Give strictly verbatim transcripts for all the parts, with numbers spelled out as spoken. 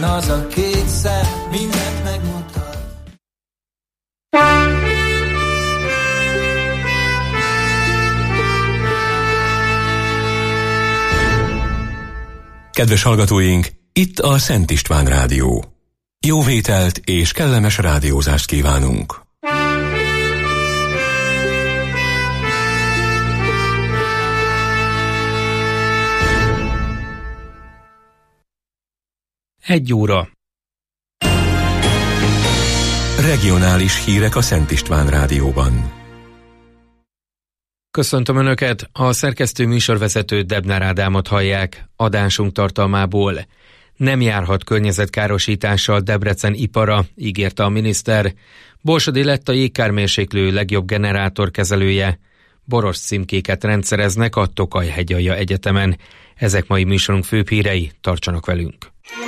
Milyen az a két szem, mindent megmutat. Kedves hallgatóink, itt a Szent István Rádió. Jó vételt és kellemes rádiózást kívánunk! Egy óra. Regionális hírek a Szent István Rádióban. Köszöntöm Önöket, a szerkesztő műsorvezető Debnár Ádámot hallják. Adásunk tartalmából: nem járhat környezetkárosítással Debrecen ipara, ígérte a miniszter. Borsodi lett a jégkármérséklő legjobb generátorkezelője. Boros címkéket rendszereznek a Tokaj-Hegyalja Egyetemen. Ezek mai műsorunk főbb hírei, tartsanak velünk.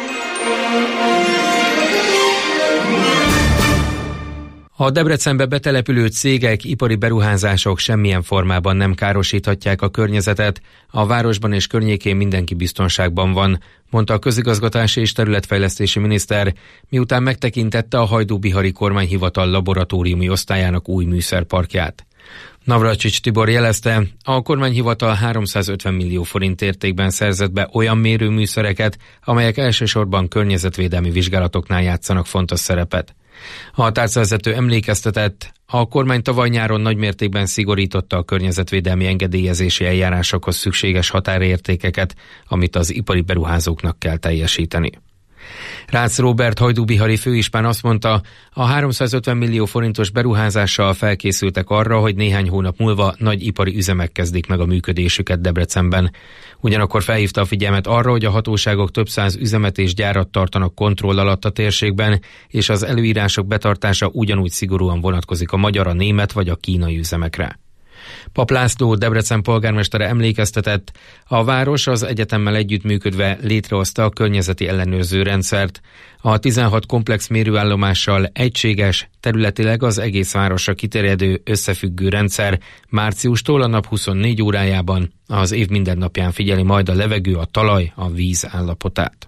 A Debrecenbe betelepülő cégek, ipari beruházások semmilyen formában nem károsíthatják a környezetet, a városban és környékén mindenki biztonságban van, mondta a közigazgatási és területfejlesztési miniszter, miután megtekintette a Hajdú-Bihari kormányhivatal laboratóriumi osztályának új műszerparkját. Navracsics Tibor jelezte, a kormányhivatal háromszázötven millió forint értékben szerzett be olyan mérőműszereket, amelyek elsősorban környezetvédelmi vizsgálatoknál játszanak fontos szerepet. A tárcavezető emlékeztetett, a kormány tavaly nyáron nagymértékben szigorította a környezetvédelmi engedélyezési eljárásokhoz szükséges határértékeket, amit az ipari beruházóknak kell teljesíteni. Rácz Róbert hajdú-bihari főispán azt mondta, a háromszázötven millió forintos beruházással felkészültek arra, hogy néhány hónap múlva nagy ipari üzemek kezdik meg a működésüket Debrecenben. Ugyanakkor felhívta a figyelmet arra, hogy a hatóságok több száz üzemet és gyárat tartanak kontroll alatt a térségben, és az előírások betartása ugyanúgy szigorúan vonatkozik a magyar, a német vagy a kínai üzemekre. Pap László, Debrecen polgármestere emlékeztetett, a város az egyetemmel együttműködve létrehozta a környezeti ellenőrző rendszert. A tizenhat komplex mérőállomással egységes, területileg az egész városra kiterjedő összefüggő rendszer márciustól a nap huszonnégy órájában, az év minden napján figyeli majd a levegő, a talaj, a víz állapotát.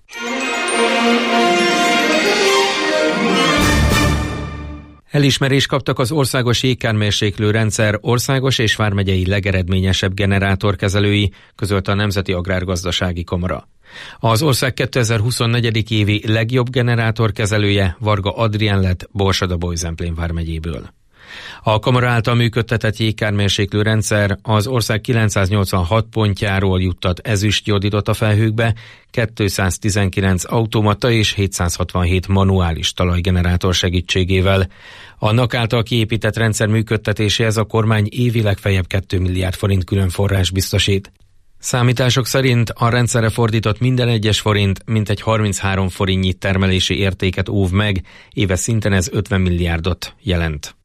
Elismerést kaptak az országos jégkármérséklő rendszer országos és vármegyei legeredményesebb generátorkezelői, közölte a Nemzeti Agrárgazdasági Kamara. Az ország kétezer-huszonnégy. évi legjobb generátorkezelője Varga Adrián lett Borsod-Bolyzemplén vármegyéből. A kamara által működtetett jégkármérséklő rendszer az ország kilencszáznyolcvanhat pontjáról juttat ezüstjoditot a felhőkbe, kétszáztizenkilenc automata és hétszázhatvanhét manuális talajgenerátor segítségével. A en á ká által kiépített rendszer működtetéséhez a kormány évi legfeljebb két milliárd forint külön forrás biztosít. Számítások szerint a rendszerre fordított minden egyes forint mintegy harminchárom forintnyi termelési értéket óv meg, éves szinten ez ötven milliárdot jelent.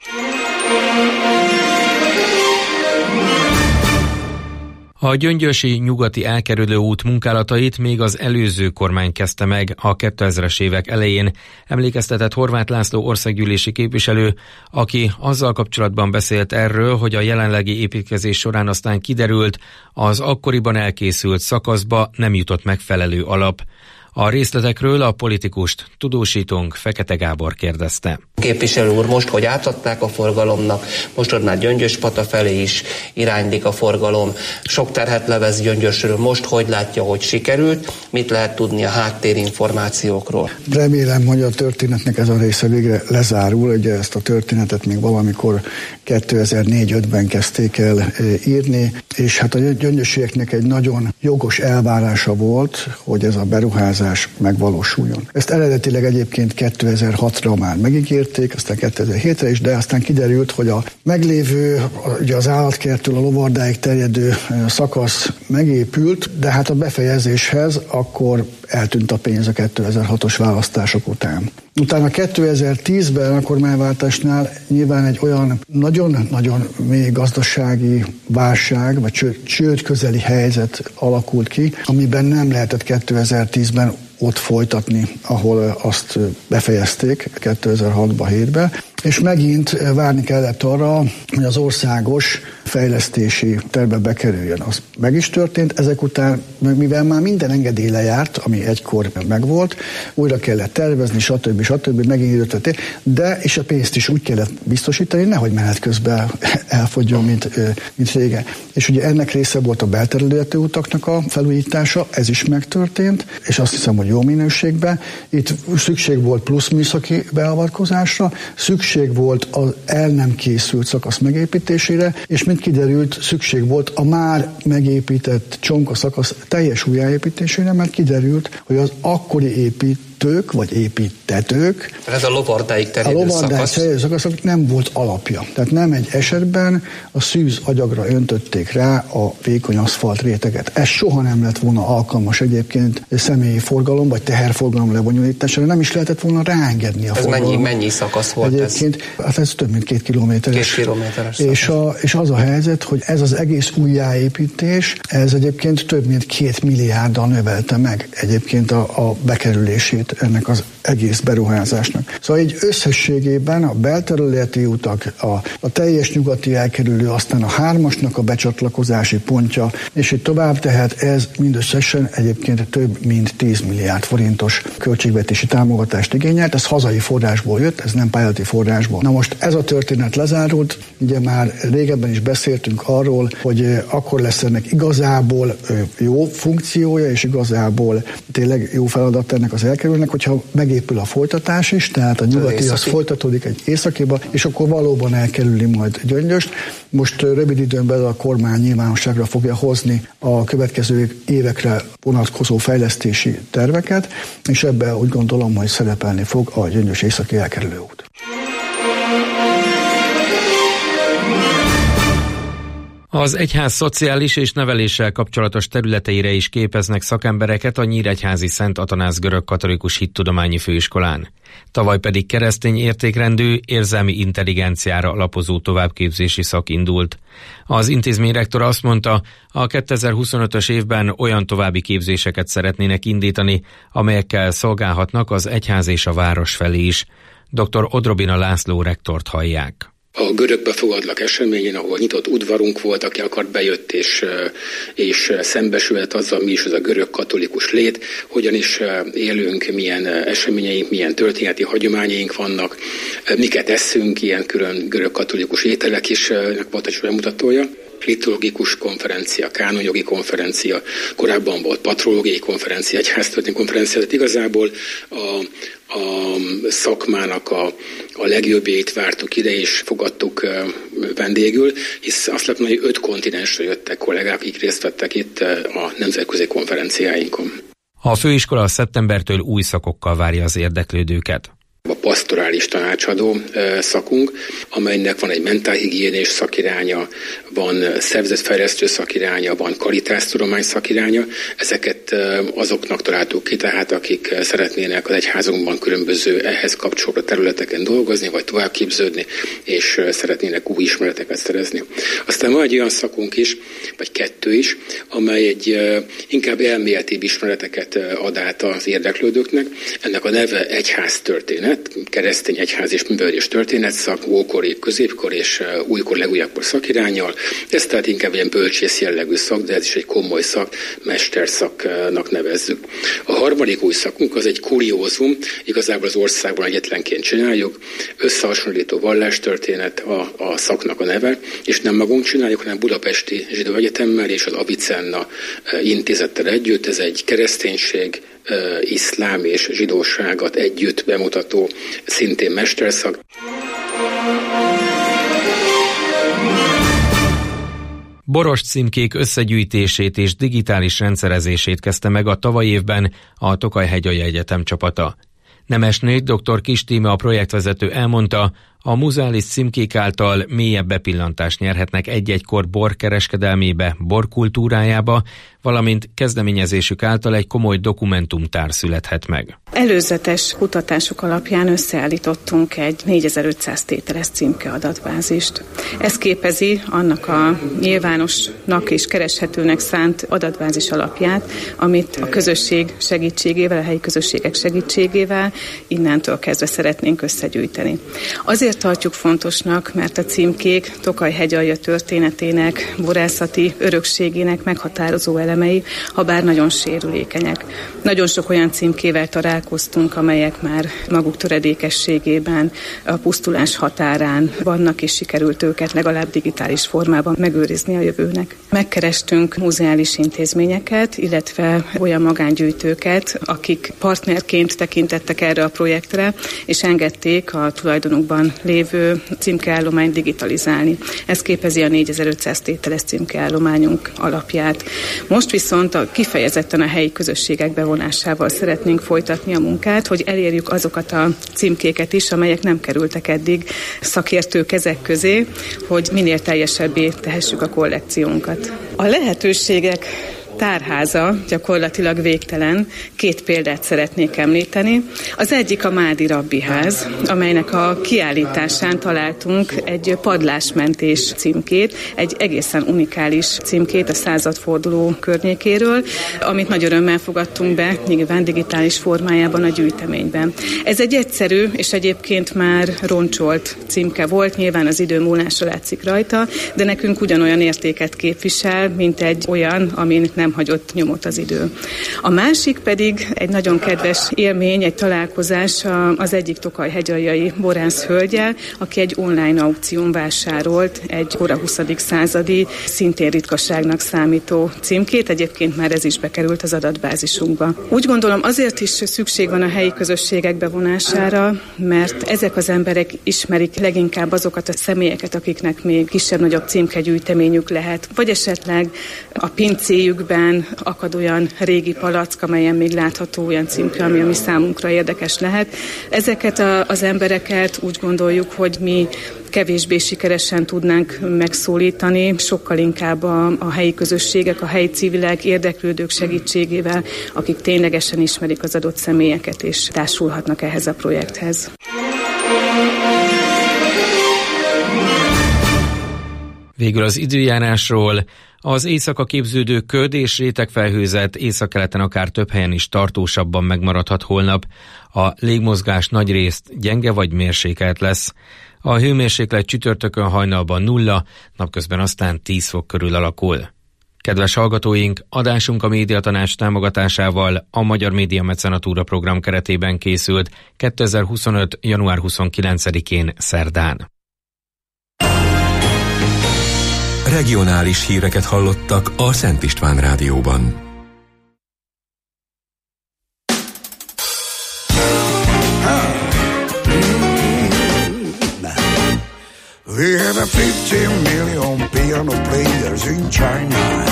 A gyöngyösi nyugati elkerülő út munkálatait még az előző kormány kezdte meg a kétezres évek elején, emlékeztetett Horváth László országgyűlési képviselő, aki azzal kapcsolatban beszélt erről, hogy a jelenlegi építkezés során aztán kiderült, az akkoriban elkészült szakaszba nem jutott megfelelő alap. A részletekről a politikust tudósítónk Fekete Gábor kérdezte. Képviselő úr, most, hogy átadták a forgalomnak, most ott már Gyöngyöspata felé is iránylik a forgalom, sok terhet levesz Gyöngyösről, most hogy látja, hogy sikerült, mit lehet tudni a háttérinformációkról? Remélem, hogy a történetnek ez a része végre lezárul, ugye ezt a történetet még valamikor kétezer-négy-ötben kezdték el írni, és hát a gyöngyösieknek egy nagyon jogos elvárása volt, hogy ez a beruházás megvalósuljon. Ezt eredetileg egyébként kétezer-hatra már megígérték, aztán kétezer-hétre is, de aztán kiderült, hogy a meglévő, ugye az állatkerttől a lovardáig terjedő szakasz megépült, de hát a befejezéshez akkor eltűnt a pénz a kétezer-hatos választások után. Utána kétezer-tízben a kormányváltásnál nyilván egy olyan nagyon-nagyon mély gazdasági válság, vagy csőd, csőd közeli helyzet alakult ki, amiben nem lehetett kétezer-tízben ott folytatni, ahol azt befejezték kétezer-hatban, hétben, és megint várni kellett arra, hogy az országos fejlesztési tervbe bekerüljön. Az meg is történt, ezek után, mivel már minden engedély lejárt, ami egykor megvolt, újra kellett tervezni, stb. stb. Megint időt vett, de és a pénzt is úgy kellett biztosítani, nehogy menet közben elfogyjon, mint, mint régen. És ugye ennek része volt a belterületi utaknak a felújítása, ez is megtörtént, és azt hiszem, hogy jó minőségben. Itt szükség volt plusz műszaki beavatkozásra, szükség volt az el nem készült szakasz megépítésére, és mint kiderült, szükség volt a már megépített csonka szakasz teljes újjáépítésére, mert kiderült, hogy az akkori építők, vagy építetők, ez a lovardáig terjedő szakasz. szakaszok nem volt alapja. Tehát nem egy esetben a szűz agyagra öntötték rá a vékony aszfalt réteget. Ez soha nem lett volna alkalmas egyébként személyi forgalom, vagy teherforgalom lebonyolítására, nem is lehetett volna ráengedni a ez forgalom. Mennyi, mennyi szakasz volt egyébként, ez? Hát ez több mint két kilométeres. Két kilométeres és, a, és az a helyzet, hogy ez az egész újjáépítés, ez egyébként több mint két milliárddal növelte meg egyébként a, a bekerülését ennek az egész beruházásnak. Szóval így összességében a belterületi utak, a, a teljes nyugati elkerülő, aztán a hármasnak a becsatlakozási pontja, és így tovább, tehát ez mindösszesen egyébként több mint tíz milliárd forintos költségvetési támogatást igényelt, ez hazai forrásból jött, ez nem pályázati forrásból. Na most ez a történet lezárult, ugye már régebben is beszéltünk arról, hogy akkor lesz ennek igazából jó funkciója, és igazából tényleg jó feladat ennek az elkerülnek, hogyha megépül a folytatás is, tehát a nyugati az folytatódik egy északiba, és akkor valóban elkerüli majd Gyöngyöst. Most rövid időn belül a kormány nyilvánosságra fogja hozni a következő évekre vonatkozó fejlesztési terveket, és ebben úgy gondolom, hogy szerepelni fog a Gyöngyös északi elkerülő út. Az egyház szociális és neveléssel kapcsolatos területeire is képeznek szakembereket a Nyíregyházi Szent Atanáz Görögkatolikus Hittudományi Főiskolán. Tavaly pedig keresztény értékrendű, érzelmi intelligenciára alapozó továbbképzési szak indult. Az intézmény rektora azt mondta, a kétezer-huszonötös évben olyan további képzéseket szeretnének indítani, amelyekkel szolgálhatnak az egyház és a város felé is. dr. Odrobina László rektort hallják. A görög befogadlak eseményén, ahol nyitott udvarunk volt, aki akart bejött és, és szembesülhet azzal, mi is az a görög katolikus lét, hogyan is élünk, milyen eseményeink, milyen történeti hagyományaink vannak, miket eszünk, ilyen külön görög katolikus ételek is volt egy bemutatója. Liturgikus konferencia, kánonjogi konferencia, korábban volt patrológiai konferencia, egyháztörténeti konferencia, tehát igazából a, a szakmának a, a legjobbjait vártuk ide, és fogadtuk vendégül, hisz azt látom, hogy öt kontinensről jöttek kollégák, akik részt vettek itt a nemzetközi konferenciáinkon. A főiskola szeptembertől új szakokkal várja az érdeklődőket. A pastorális tanácsadó szakunk, amelynek van egy mentálhigiénés szakiránya, van szervezetfejlesztő szakiránya, van karitásztudomány szakiránya. Ezeket azoknak találtuk ki, tehát akik szeretnének az egyházunkban különböző ehhez kapcsolódó területeken dolgozni, vagy továbbképződni, és szeretnének új ismereteket szerezni. Aztán van egy olyan szakunk is, vagy kettő is, amely egy inkább elméletibb ismereteket ad át az érdeklődőknek. Ennek a neve egyháztörténet, keresztény egyház és művelődés történetszak, ókori, középkor és újkor legújabbkor szakiránnyal. Ez tehát inkább ilyen bölcsész jellegű szak, de ez is egy komoly szak, mesterszaknak nevezzük. A harmadik új szakunk az egy kuriózum, igazából az országban egyetlenként csináljuk, összehasonlító vallástörténet a, a szaknak a neve, és nem magunk csináljuk, hanem Budapesti Zsidó Egyetemmel és az Avicenna intézettel együtt. Ez egy kereszténység, iszlám és zsidóságot együtt bemutató, szintén mesterszak. Boros címkék összegyűjtését és digitális rendszerezését kezdte meg a tavalyi évben a Tokaj-hegyalja Egyetem csapata. Nemesné dr. Kis Tíme, a projektvezető elmondta, a muzeális címkék által mélyebb bepillantást nyerhetnek egy-egy kor borkereskedelmébe, borkultúrájába, valamint kezdeményezésük által egy komoly dokumentumtár születhet meg. Előzetes kutatások alapján összeállítottunk egy négyezer-ötszáz tételes címke adatbázist. Ez képezi annak a nyilvánosnak és kereshetőnek szánt adatbázis alapját, amit a közösség segítségével, a helyi közösségek segítségével innentől kezdve szeretnénk összegyűjteni. Azért Azért tartjuk fontosnak, mert a címkék Tokaj-hegyalja történetének, borászati örökségének meghatározó elemei, ha bár nagyon sérülékenyek. Nagyon sok olyan címkével találkoztunk, amelyek már maguk töredékességében a pusztulás határán vannak, és sikerült őket legalább digitális formában megőrizni a jövőnek. Megkerestünk muzeális intézményeket, illetve olyan magángyűjtőket, akik partnerként tekintettek erre a projektre, és engedték a tulajdonukban lévő címkeállományt digitalizálni. Ez képezi a négyezer-ötszáz tételes címkeállományunk alapját. Most viszont a kifejezetten a helyi közösségek bevonásával szeretnénk folytatni a munkát, hogy elérjük azokat a címkéket is, amelyek nem kerültek eddig szakértő kezek közé, hogy minél teljesebbé tehessük a kollekciónkat. A lehetőségek tárháza gyakorlatilag végtelen. Két példát szeretnék említeni. Az egyik a Mádi Rabbiház, amelynek a kiállításán találtunk egy padlásmentés címkét, egy egészen unikális címkét a századforduló környékéről, amit nagy örömmel fogadtunk be, nyilván digitális formájában a gyűjteményben. Ez egy egyszerű és egyébként már roncsolt címke volt, nyilván az idő múlása látszik rajta, de nekünk ugyanolyan értéket képvisel, mint egy olyan, amin nem hagyott nyomot az idő. A másik pedig egy nagyon kedves élmény, egy találkozás az egyik tokaj-hegyaljai borász hölgyel, aki egy online aukción vásárolt egy kora huszadik századi, szintén ritkaságnak számító címkét, egyébként már ez is bekerült az adatbázisunkba. Úgy gondolom, azért is szükség van a helyi közösségek bevonására, mert ezek az emberek ismerik leginkább azokat a személyeket, akiknek még kisebb-nagyobb címkegyűjteményük lehet, vagy esetleg a pincéjükben akad olyan régi palack, amelyen még látható olyan címke, ami a mi számunkra érdekes lehet. Ezeket a, az embereket úgy gondoljuk, hogy mi kevésbé sikeresen tudnánk megszólítani, sokkal inkább a, a helyi közösségek, a helyi civilek, érdeklődők segítségével, akik ténylegesen ismerik az adott személyeket és társulhatnak ehhez a projekthez. Végül az időjárásról. Az éjszaka képződő köd és rétegfelhőzet északkeleten akár több helyen is tartósabban megmaradhat holnap. A légmozgás nagyrészt gyenge vagy mérsékelt lesz. A hőmérséklet csütörtökön hajnalban nulla, napközben aztán tíz fok körül alakul. Kedves hallgatóink, adásunk a Médiatanács támogatásával a Magyar Média Mecenatúra program keretében készült kétezer-huszonöt. január huszonkilencedikén szerdán. Regionális híreket hallottak a Szent István Rádióban. We have a fifteen million piano players in China,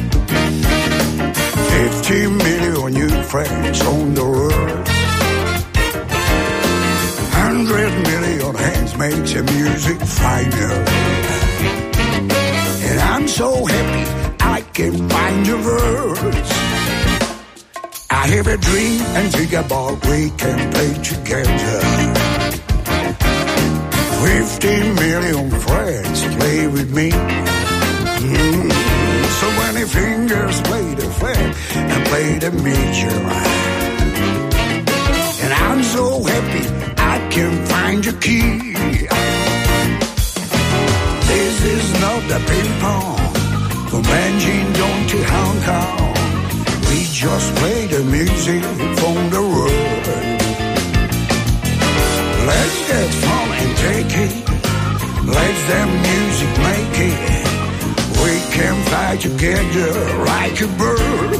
fifteen million new friends on the world, one hundred million hands makes the music final. And I'm so happy I can find the words. I have a dream and think about we can play together. Fifteen million friends play with me. Mm. So many fingers play the flat and play the major. And I'm so happy I can find the key. This is not the ping pong from Beijing down to Hong Kong. We just play the music from the world. Let's get fun and take it. Let the music make it. We can fly together like a bird.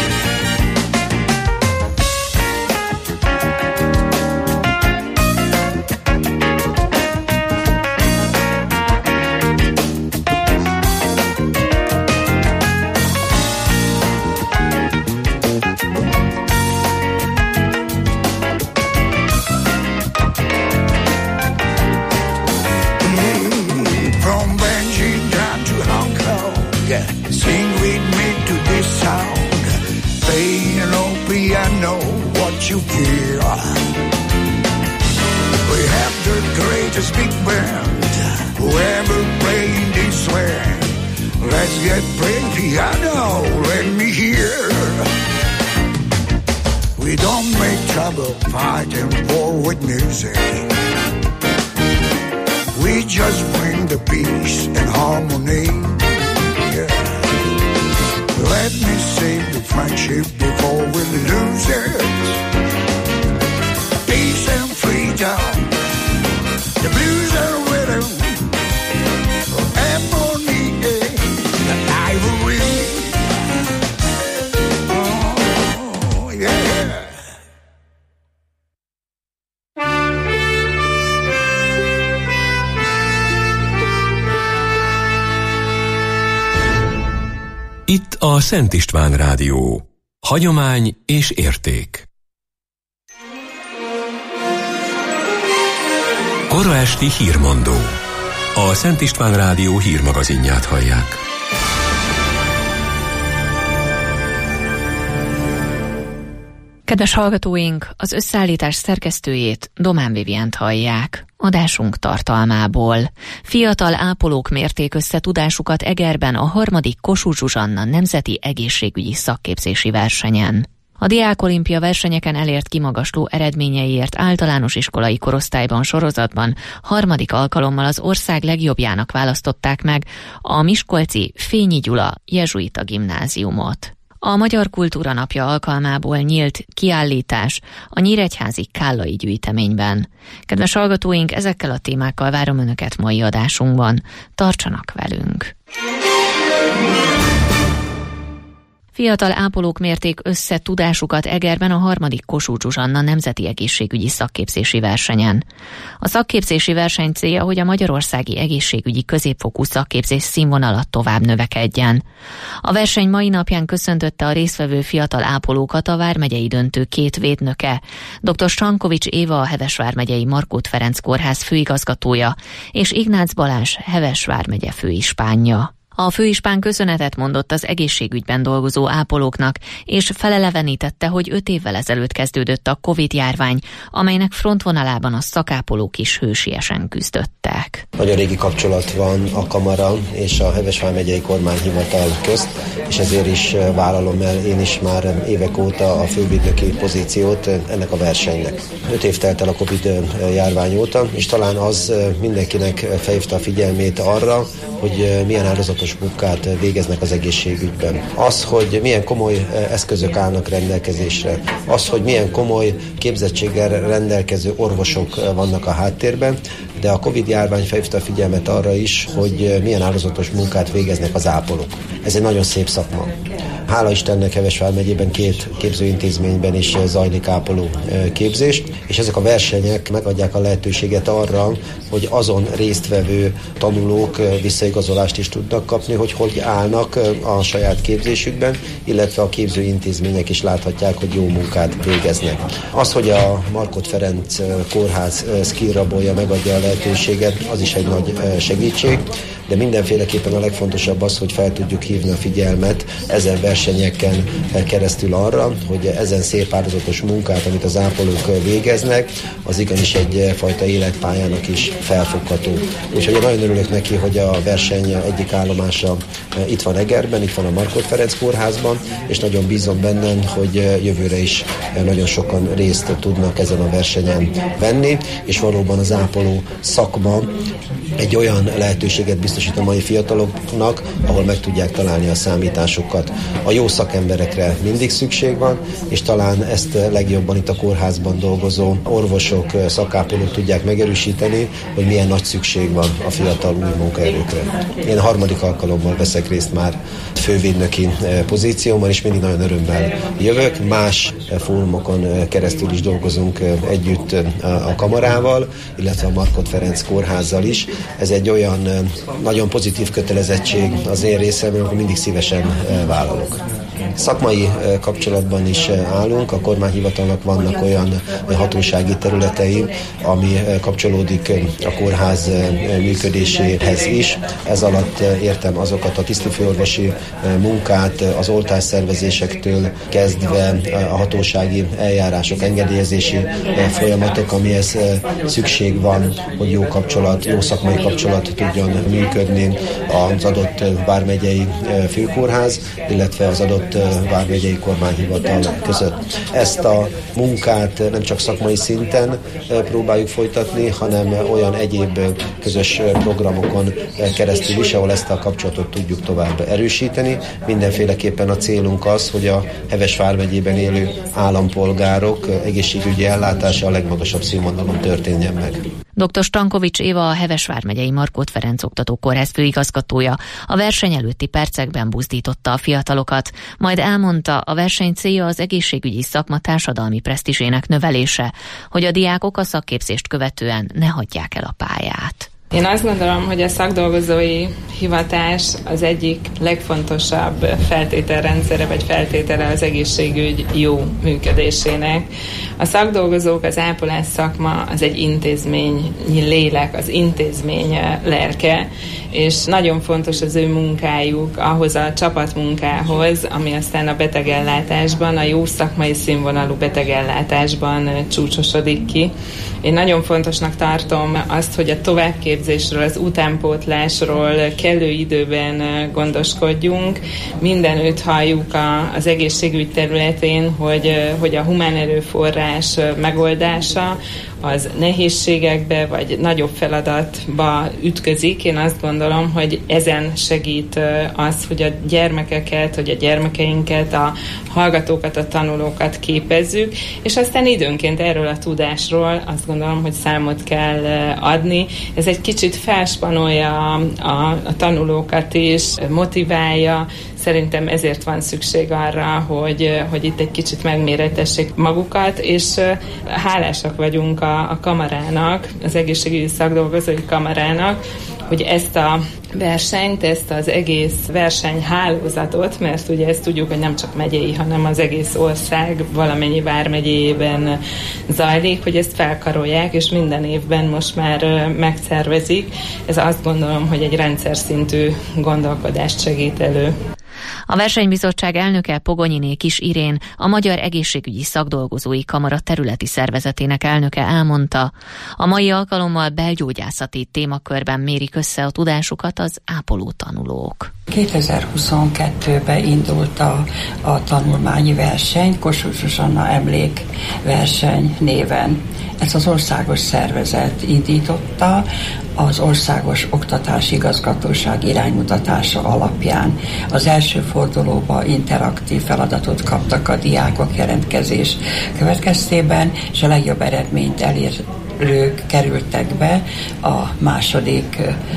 You feel we have the greatest big band who ever played this land. Let's get play piano, let me hear. We don't make trouble fighting for with music. We just bring the peace and harmony. Yeah. Let me save the friendship before we lose it. Peace and freedom, the blues and rhythm, ebony and ivory. Oh, yeah. Itt a Szent István Rádió. Hagyomány és érték. Kora esti hírmondó. A Szent István Rádió hírmagazinját hallják. Kedves hallgatóink, az összeállítás szerkesztőjét, Domán Vivient hallják. Adásunk tartalmából. Fiatal ápolók mérték össze tudásukat Egerben a harmadik Kossuth Zsuzsanna nemzeti egészségügyi szakképzési versenyen. A Diákolimpia versenyeken elért kimagasló eredményeiért általános iskolai korosztályban sorozatban harmadik alkalommal az ország legjobbjának választották meg a miskolci Fényi Gyula jezsuita gimnáziumot. A Magyar Kultúra Napja alkalmából nyílt kiállítás a nyíregyházi Kállai gyűjteményben. Kedves hallgatóink, ezekkel a témákkal várom Önöket mai adásunkban. Tartsanak velünk! Fiatal ápolók mérték össze tudásukat Egerben a harmadik Kossuth Zsuzsanna nemzeti egészségügyi szakképzési versenyen. A szakképzési verseny célja, hogy a magyarországi egészségügyi középfokú szakképzés színvonalat tovább növekedjen. A verseny mai napján köszöntötte a résztvevő fiatal ápolókat a vármegyei döntő két védnöke, dr. Stankovics Éva, a Heves vármegyei Markót Ferenc kórház főigazgatója, és Ignác Balázs, Heves vármegye főispánja. A főispán köszönetet mondott az egészségügyben dolgozó ápolóknak, és felelevenítette, hogy öt évvel ezelőtt kezdődött a Covid-járvány, amelynek frontvonalában a szakápolók is hősiesen küzdöttek. Nagyon régi kapcsolat van a kamara és a Heves vármegyei kormányhivatal közt, és ezért is vállalom el én is már évek óta a fővédnöki pozíciót ennek a versenynek. Öt év telt el a Covid-járvány óta, és talán az mindenkinek felhívta a figyelmét arra, hogy milyen áldozatos munkát végeznek az egészségügyben. Az, hogy milyen komoly eszközök állnak rendelkezésre, az, hogy milyen komoly képzettséggel rendelkező orvosok vannak a háttérben, de a Covid-járvány felhívta a figyelmet arra is, hogy milyen áldozatos munkát végeznek az ápolók. Ez egy nagyon szép szakma. Hála Istennek Heves vármegyében két képzőintézményben is zajlik ápoló képzés, és ezek a versenyek megadják a lehetőséget arra, hogy azon résztvevő tanulók visszaigazolást is tudnak kapni, hogy hogy állnak a saját képzésükben, illetve a képzőintézmények is láthatják, hogy jó munkát végeznek. Az, hogy a Markót Ferenc kórház skillrabolja megadja a lehetőséget, az is egy nagy segítség, de mindenféleképpen a legfontosabb az, hogy fel tudjuk hívni a figyelmet ezen versenyeken keresztül arra, hogy ezen szép áldozatos munkát, amit az ápolók végeznek, az igenis egyfajta életpályának is felfogható. Úgyhogy én nagyon örülök neki, hogy a verseny egyik állomása itt van Egerben, itt van a Markót Ferenc kórházban, és nagyon bízom benne, hogy jövőre is nagyon sokan részt tudnak ezen a versenyen venni, és valóban az ápoló szakma egy olyan lehetőséget biztosít a mai fiataloknak, ahol meg tudják találni a számításokat. A jó szakemberekre mindig szükség van, és talán ezt legjobban itt a kórházban dolgozó orvosok, szakápolók tudják megerősíteni, hogy milyen nagy szükség van a fiatal új munkaerőkre. Én a harmadik alkalommal veszek részt már fővédnöki pozícióban, és mindig nagyon örömmel jövök. Más fórumokon keresztül is dolgozunk együtt a kamarával, illetve a Markót Ferenc kórházzal is. Ez egy olyan nagyon pozitív kötelezettség az én részemről, hogy mindig szívesen vállalok. Szakmai kapcsolatban is állunk, a kormányhivatalnak vannak olyan hatósági területei, ami kapcsolódik a kórház működéséhez is. Ez alatt értem azokat a tisztifőorvosi munkát, az oltásszervezésektől kezdve a hatósági eljárások, engedélyezési folyamatok, amihez szükség van, hogy jó kapcsolat, jó szakmai kapcsolat tudjon működni az adott vármegyei főkórház, illetve az adott hat vármegyei kormányhivatal között. Ezt a munkát nem csak szakmai szinten próbáljuk folytatni, hanem olyan egyéb közös programokon keresztül is, ahol ezt a kapcsolatot tudjuk tovább erősíteni. Mindenféleképpen a célunk az, hogy a Heves vármegyében élő állampolgárok egészségügyi ellátása a legmagasabb színvonalon történjen meg. doktor Stankovics Éva, a Heves vármegyei Markhot Ferenc oktatókórház főigazgatója a verseny előtti percekben buzdította a fiatalokat, majd elmondta, a verseny célja az egészségügyi szakma társadalmi presztízsének növelése, hogy a diákok a szakképzést követően ne hagyják el a pályát. Én azt gondolom, hogy a szakdolgozói hivatás az egyik legfontosabb feltételrendszere vagy feltétele az egészségügy jó működésének. A szakdolgozók, az ápolás szakma az egy intézményi lélek, az intézmény lelke, és nagyon fontos az ő munkájuk ahhoz a csapatmunkához, ami aztán a betegellátásban, a jó szakmai színvonalú betegellátásban csúcsosodik ki. Én nagyon fontosnak tartom azt, hogy a továbbképzésről, az utánpótlásról kellő időben gondoskodjunk. Mindenütt halljuk a, az egészségügy területén, hogy, hogy a humán erőforrás megoldása az nehézségekbe vagy nagyobb feladatba ütközik. Én azt gondolom, hogy ezen segít az, hogy a gyermekeket, hogy a gyermekeinket, a hallgatókat, a tanulókat képezzük, és aztán időnként erről a tudásról azt gondolom, hogy számot kell adni. Ez egy kicsit felspanolja a, a, a tanulókat is, motiválja. Szerintem ezért van szükség arra, hogy, hogy itt egy kicsit megméretessék magukat, és hálásak vagyunk a, a kamarának, az egészségügyi szakdolgozói kamarának, hogy ezt a versenyt, ezt az egész versenyhálózatot, mert ugye ezt tudjuk, hogy nem csak megyei, hanem az egész ország valamennyi vármegyében zajlik, hogy ezt felkarolják, és minden évben most már megszervezik. Ez azt gondolom, hogy egy rendszer szintű gondolkodást segít elő. A versenybizottság elnöke Pogonyiné Kis Irén, a Magyar Egészségügyi Szakdolgozói Kamara területi szervezetének elnöke elmondta, a mai alkalommal belgyógyászati témakörben mérik össze a tudásukat az ápoló tanulók. kétezer-huszonkettőben indult a, a tanulmányi verseny, Kossuth Zsuzsanna emlékverseny néven. Ezt az országos szervezet indította, az Országos Oktatási Igazgatóság iránymutatása alapján. Az első fordulóba interaktív feladatot kaptak a diákok jelentkezés következtében, és a legjobb eredményt elérők kerültek be a második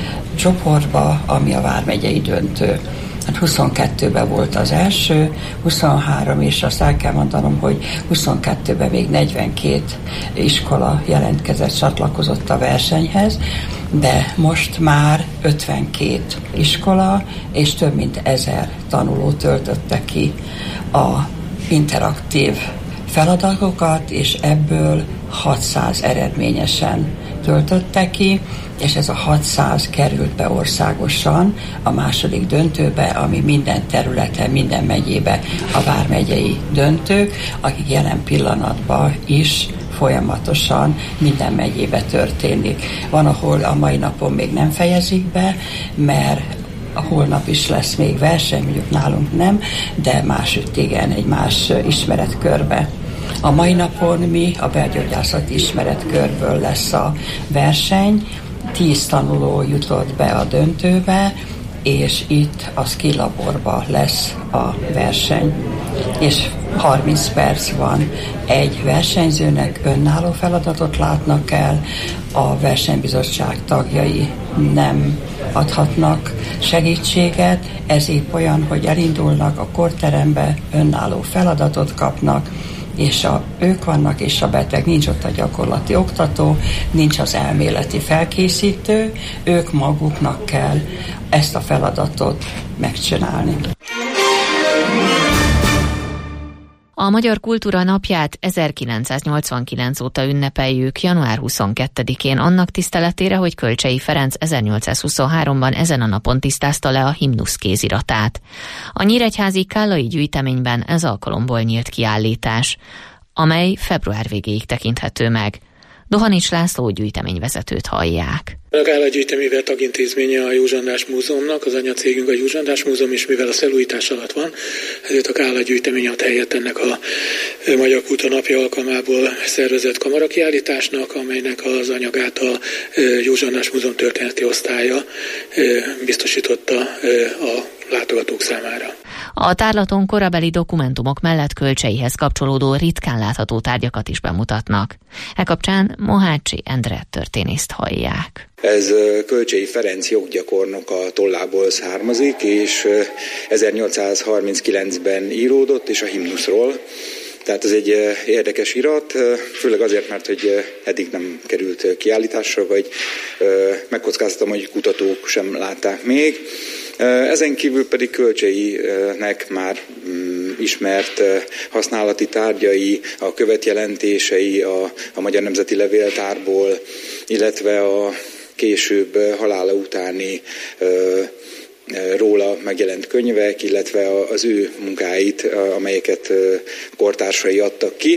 csoportba, ami a vármegyei döntő. Hát huszonkettőben volt az első, huszonhárom, és azt el kell mondanom, hogy huszonkettőben még negyvenkét iskola jelentkezett, csatlakozott a versenyhez, de most már ötvenkét iskola és több mint ezer tanuló töltötte ki a interaktív feladatokat, és ebből hatszáz eredményesen töltötte ki, és ez a hatszáz került be országosan a második döntőbe, ami minden területen, minden megyébe a vármegyei döntők, akik jelen pillanatban is folyamatosan minden megyébe történik. Van, ahol a mai napon még nem fejezik be, mert a holnap is lesz még verseny, mondjuk nálunk nem, de másütt igen, egy más ismeretkörbe. A mai napon mi a belgyógyászati ismeretkörből lesz a verseny, tíz tanuló jutott be a döntőbe, és itt a Skill Laborba lesz a verseny. És harminc perc van egy versenyzőnek, önálló feladatot látnak el, a versenybizottság tagjai nem adhatnak segítséget, ez épp olyan, hogy elindulnak a korterembe, önálló feladatot kapnak, és a, ők vannak, és a beteg, nincs ott a gyakorlati oktató, nincs az elméleti felkészítő, ők maguknak kell ezt a feladatot megcsinálni. A Magyar Kultúra Napját ezerkilencszáznyolcvankilenc óta ünnepeljük január huszonkettedikén annak tiszteletére, hogy Kölcsey Ferenc ezernyolcszázhuszonháromban ezen a napon tisztázta le a himnusz kéziratát. A nyíregyházi Kállai gyűjteményben ez alkalomból nyílt kiállítás, amely február végéig tekinthető meg. Dohanics László gyűjteményvezetőt hallják. A gálagyűjteművel tagintézménye a József András Múzeumnak, az anyacégünk a József András Múzeum, és mivel a felújítás alatt van, ezért a gálagyűjtemény ad helyett ennek a Magyar Kultúra Napja alkalmából szervezett kamarakiállításnak, amelynek az anyagát a József András Múzeum történeti osztálya biztosította a látogatók számára. A tárlaton korabeli dokumentumok mellett Kölcseihez kapcsolódó ritkán látható tárgyakat is bemutatnak. E kapcsán Mohácsi Endre történészt hallják. Ez Kölcsei Ferenc joggyakornok a tollából származik, és ezernyolcszázharminckilencben íródott, és a himnuszról. Tehát ez egy érdekes irat, főleg azért, mert hogy eddig nem került kiállításra, vagy megkockáztatom, hogy kutatók sem látták még. Ezen kívül pedig Kölcseinek már ismert használati tárgyai, a követjelentései a, a Magyar Nemzeti Levéltárból, illetve a később halála utáni róla megjelent könyvek, illetve az ő munkáit, amelyeket kortársai adtak ki.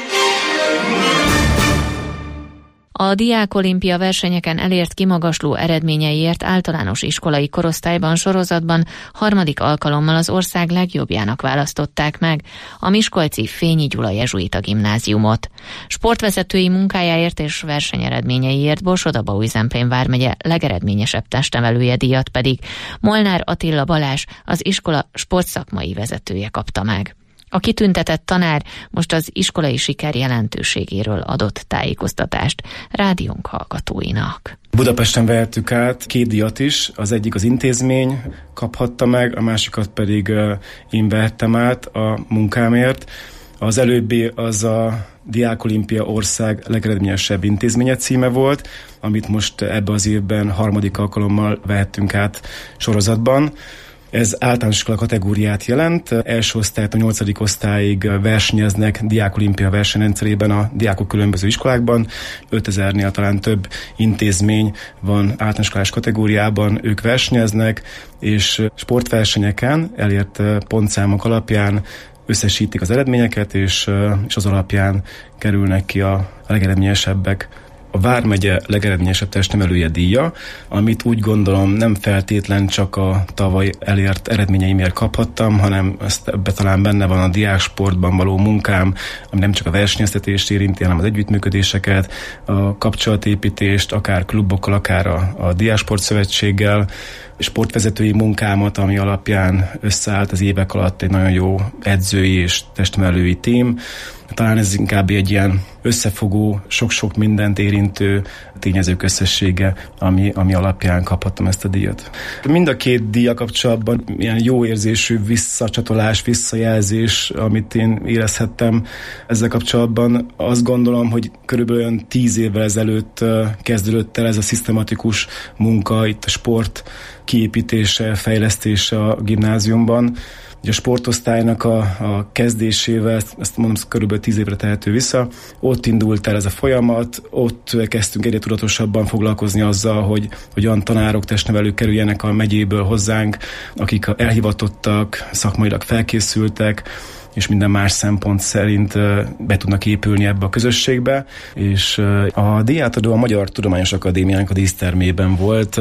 A diákolimpia versenyeken elért kimagasló eredményeiért általános iskolai korosztályban sorozatban harmadik alkalommal az ország legjobbjának választották meg a miskolci Fényi Gyula jezsuita gimnáziumot. Sportvezetői munkájáért és versenyeredményeiért Borsod-Abaúj-Zemplén vármegye legeredményesebb testnevelője díjat pedig Molnár Attila Balázs, az iskola sportszakmai vezetője kapta meg. A kitüntetett tanár most az iskolai siker jelentőségéről adott tájékoztatást rádiónk hallgatóinak. Budapesten vehettük át két díjat is, az egyik az intézmény kaphatta meg, a másikat pedig én vehettem át a munkámért. Az előbbi az a Diákolimpia ország legeredményesebb intézménye címe volt, amit most ebben az évben harmadik alkalommal vehettünk át sorozatban. Ez általános iskola kategóriát jelent. Első osztálytól nyolcadik osztályig versenyeznek diákolimpia versenyrendszerében a diákok különböző iskolákban. ötezernél talán több intézmény van általános iskolás kategóriában, ők versenyeznek, és sportversenyeken elért pontszámok alapján összesítik az eredményeket, és, és az alapján kerülnek ki a, a legeredményesebbek. A vármegye legeredményesebb testnevelője díja, amit úgy gondolom nem feltétlen csak a tavaly elért eredményeimért kaphattam, hanem ezt ebbe talán benne van a diáksportban való munkám, ami nem csak a versenyeztetést érinti, hanem az együttműködéseket, a kapcsolatépítést, akár klubokkal, akár a, a Diáksportszövetséggel, sportvezetői munkámat, ami alapján összeállt az évek alatt egy nagyon jó edzői és testnevelői tím. Talán ez inkább egy ilyen összefogó, sok-sok mindent érintő tényezők összessége, ami, ami alapján kaphattam ezt a díjat. Mind a két díja kapcsolatban ilyen jó érzésű visszacsatolás, visszajelzés, amit én érezhettem ezzel kapcsolatban. Azt gondolom, hogy körülbelül olyan tíz évvel ezelőtt kezdődött el ez a szisztematikus munka, itt a sport kiépítése, fejlesztése a gimnáziumban. A sportosztálynak a, a kezdésével, ezt mondom, körülbelül tíz évre tehető vissza, ott indult el ez a folyamat, ott kezdtünk egyre tudatosabban foglalkozni azzal, hogy, hogy olyan tanárok, testnevelők kerüljenek a megyéből hozzánk, akik elhivatottak, szakmailag felkészültek, és minden más szempont szerint be tudnak épülni ebbe a közösségbe. És a díjátadó a Magyar Tudományos Akadémiának a dísztermében volt,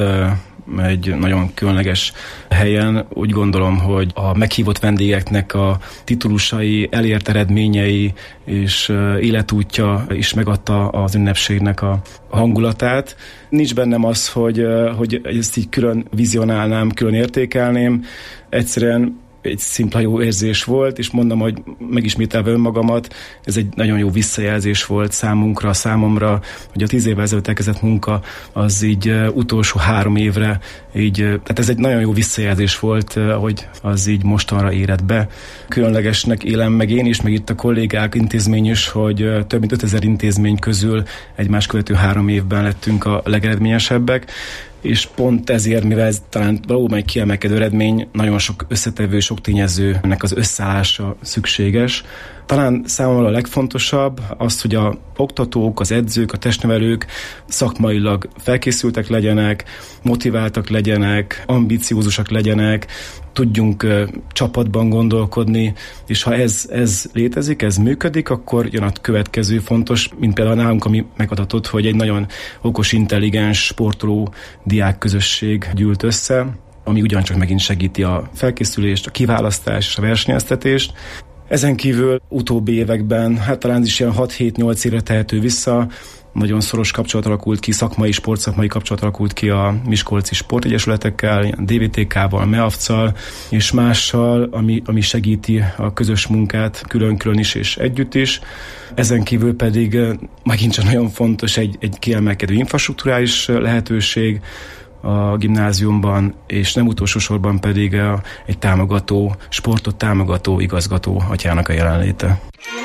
egy nagyon különleges helyen. Úgy gondolom, hogy a meghívott vendégeknek a titulusai, elért eredményei és életútja is megadta az ünnepségnek a hangulatát. Nincs bennem az, hogy, hogy ezt így külön vizionálnám, külön értékelném. Egyszerűen egy szimpla jó érzés volt, és mondom, hogy megismételve önmagamat, ez egy nagyon jó visszajelzés volt számunkra, számomra, hogy a tíz évvel ezelőtt elkezdett munka az így utolsó három évre, így, tehát ez egy nagyon jó visszajelzés volt, hogy az így mostanra érett be. Különlegesnek élem meg én is, meg itt a kollégák, intézmény is, hogy több mint ötezer intézmény közül egymás követő három évben lettünk a legeredményesebbek, és pont ezért, mivel ez talán valóban egy kiemelkedő eredmény, nagyon sok összetevő, sok tényezőnek az összeállása szükséges, Talán számomra a legfontosabb az, hogy a oktatók, az edzők, a testnevelők szakmailag felkészültek legyenek, motiváltak legyenek, ambiciózusak legyenek, tudjunk uh, csapatban gondolkodni, és ha ez, ez létezik, ez működik, akkor jön a következő fontos, mint például nálunk, ami megadatott, hogy egy nagyon okos, intelligens, sportoló diákközösség gyűlt össze, ami ugyancsak megint segíti a felkészülést, a kiválasztást és a versenyeztetést. Ezen kívül utóbbi években, hát talán is ilyen hat-hét-nyolc évre tehető vissza, nagyon szoros kapcsolat alakult ki, szakmai, sportszakmai kapcsolat alakult ki a miskolci sportegyesületekkel, dé vé té ká-val, meavccal és mással, ami, ami segíti a közös munkát külön-külön is és együtt is. Ezen kívül pedig megint csak nagyon fontos egy, egy kiemelkedő infrastrukturális lehetőség a gimnáziumban, és nem utolsó sorban pedig egy támogató, sportot támogató igazgató atyának a jelenléte.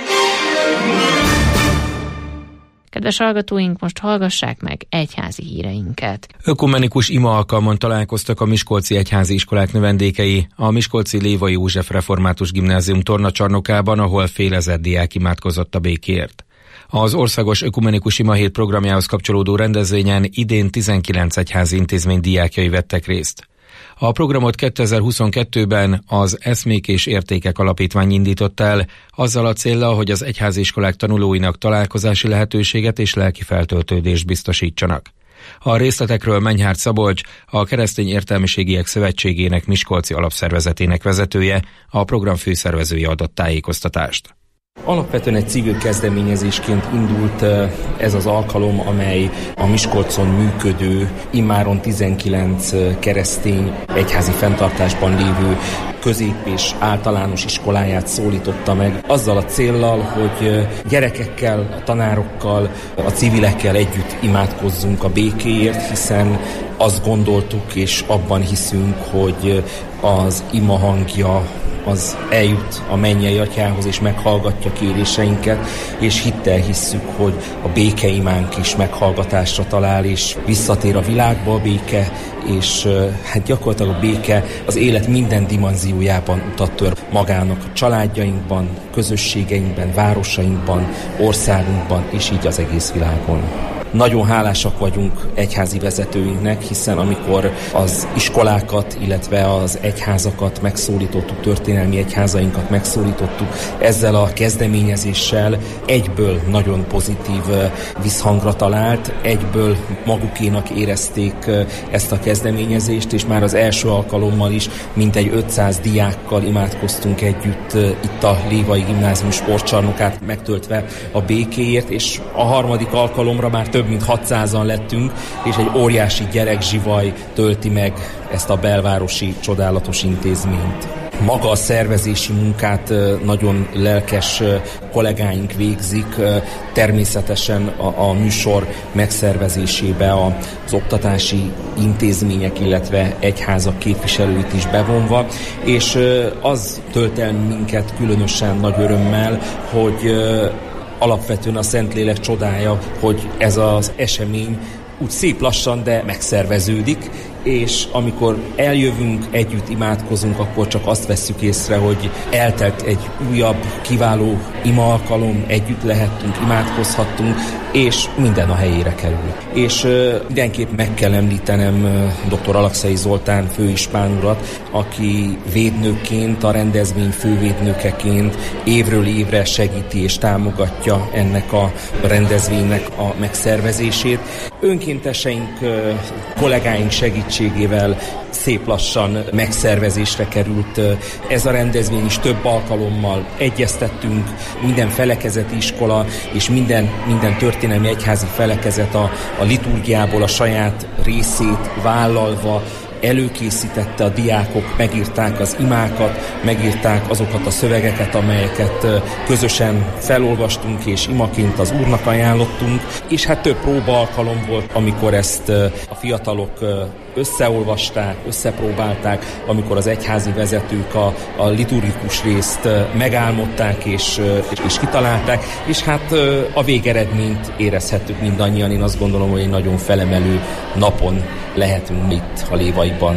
Kedves hallgatóink, most hallgassák meg egyházi híreinket. Ökumenikus ima alkalmon találkoztak a miskolci egyházi iskolák növendékei a miskolci Lévai József Református Gimnázium tornacsarnokában, ahol fél ezer diák imádkozott a békéért. Az Országos Ökumenikus Imahét programjához kapcsolódó rendezvényen idén tizenkilenc egyházi intézmény diákjai vettek részt. A programot kétezer-huszonkettőben az Eszmék és Értékek Alapítvány indította el, azzal a céllal, hogy az egyházi iskolák tanulóinak találkozási lehetőséget és lelki feltöltődést biztosítsanak. A részletekről Menyhárt Szabolcs, a Keresztény Értelmiségiek Szövetségének miskolci alapszervezetének vezetője, a program főszervezője adott tájékoztatást. Alapvetően egy civil kezdeményezésként indult ez az alkalom, amely a Miskolcon működő, immáron tizenkilenc keresztény egyházi fenntartásban lévő közép- és általános iskoláját szólította meg, azzal a céllal, hogy gyerekekkel, a tanárokkal, a civilekkel együtt imádkozzunk a békéért, hiszen azt gondoltuk és abban hiszünk, hogy az ima hangja az eljut a mennyei atyához, és meghallgatja kéréseinket, és hittel hisszük, hogy a békeimánk is meghallgatásra talál, és visszatér a világba a béke, és hát gyakorlatilag a béke az élet minden dimenziójában utat tör magának a családjainkban, közösségeinkben, városainkban, országunkban, és így az egész világon. Nagyon hálásak vagyunk egyházi vezetőinknek, hiszen amikor az iskolákat, illetve az egyházakat megszólítottuk, történelmi egyházainkat megszólítottuk, ezzel a kezdeményezéssel egyből nagyon pozitív visszhangra talált, egyből magukénak érezték ezt a kezdeményezést, és már az első alkalommal is mintegy ötszáz diákkal imádkoztunk együtt itt a Lévai Gimnázium sportcsarnokát megtöltve a békéért, és a harmadik alkalomra már több mint hatszázan lettünk, és egy óriási gyerekzsivaj tölti meg ezt a belvárosi csodálatos intézményt. Maga a szervezési munkát nagyon lelkes kollégáink végzik, természetesen a, a műsor megszervezésébe az oktatási intézmények, illetve egyházak képviselőit is bevonva, és az tölt el minket különösen nagy örömmel, hogy alapvetően a Szentlélek csodája, hogy ez az esemény úgy szép lassan, de megszerveződik, és amikor eljövünk, együtt imádkozunk, akkor csak azt vesszük észre, hogy eltelt egy újabb, kiváló ima alkalom, együtt lehettünk, imádkozhattunk, és minden a helyére kerül. És uh, mindenképp meg kell említenem uh, dr. Alakszai Zoltán főispán urat, aki védnőként, a rendezvény fővédnökeként évről évre segíti és támogatja ennek a rendezvénynek a megszervezését. Önkénteseink, uh, kollégáink segítségével szép lassan megszervezésre került ez a rendezvény is, több alkalommal egyeztettünk, minden felekezeti iskola és minden, minden történelmi egyházi felekezet a, a liturgiából a saját részét vállalva előkészítette, a diákok megírták az imákat, megírták azokat a szövegeket, amelyeket közösen felolvastunk és imaként az Úrnak ajánlottunk, és hát több próba alkalom volt, amikor ezt a fiatalok összeolvasták, összepróbálták, amikor az egyházi vezetők a, a liturgikus részt megálmodták és, és, és kitalálták, és hát a végeredményt érezhettük mindannyian. Én azt gondolom, hogy egy nagyon felemelő napon lehetünk itt a Lévaiban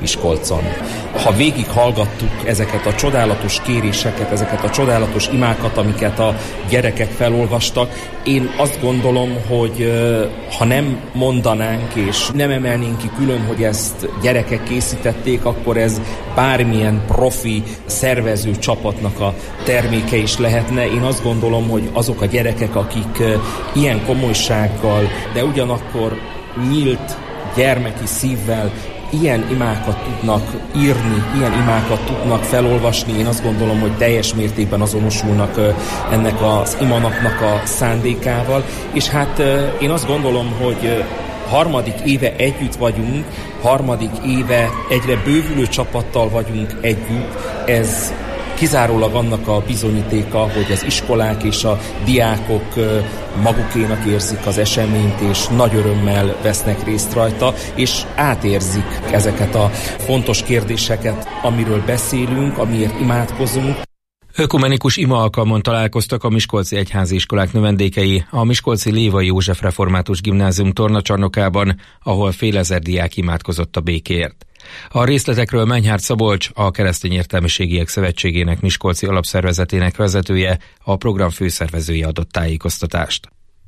Miskolcon. Ha végig hallgattuk ezeket a csodálatos kéréseket, ezeket a csodálatos imákat, amiket a gyerekek felolvastak, én azt gondolom, hogy ha nem mondanánk és nem emelnénk ki külön, hogy ezt gyerekek készítették, akkor ez bármilyen profi szervező csapatnak a terméke is lehetne. Én azt gondolom, hogy azok a gyerekek, akik ilyen komolysággal, de ugyanakkor nyílt gyermeki szívvel ilyen imákat tudnak írni, ilyen imákat tudnak felolvasni, én azt gondolom, hogy teljes mértékben azonosulnak ennek az imanapnak a szándékával, és hát én azt gondolom, hogy harmadik éve együtt vagyunk, harmadik éve egyre bővülő csapattal vagyunk együtt, ez kizárólag annak a bizonyítéka, hogy az iskolák és a diákok magukénak érzik az eseményt, és nagy örömmel vesznek részt rajta, és átérzik ezeket a fontos kérdéseket, amiről beszélünk, amiért imádkozunk. Ökumenikus ima alkalmon találkoztak a miskolci egyházi iskolák növendékei a miskolci Lévai József Református Gimnázium tornacsarnokában, ahol fél ezer diák imádkozott a békéért. A részletekről Menyhárt Szabolcs, a Keresztény Értelmiségiek Szövetségének miskolci alapszervezetének vezetője, a program főszervezője adott tájékoztatást.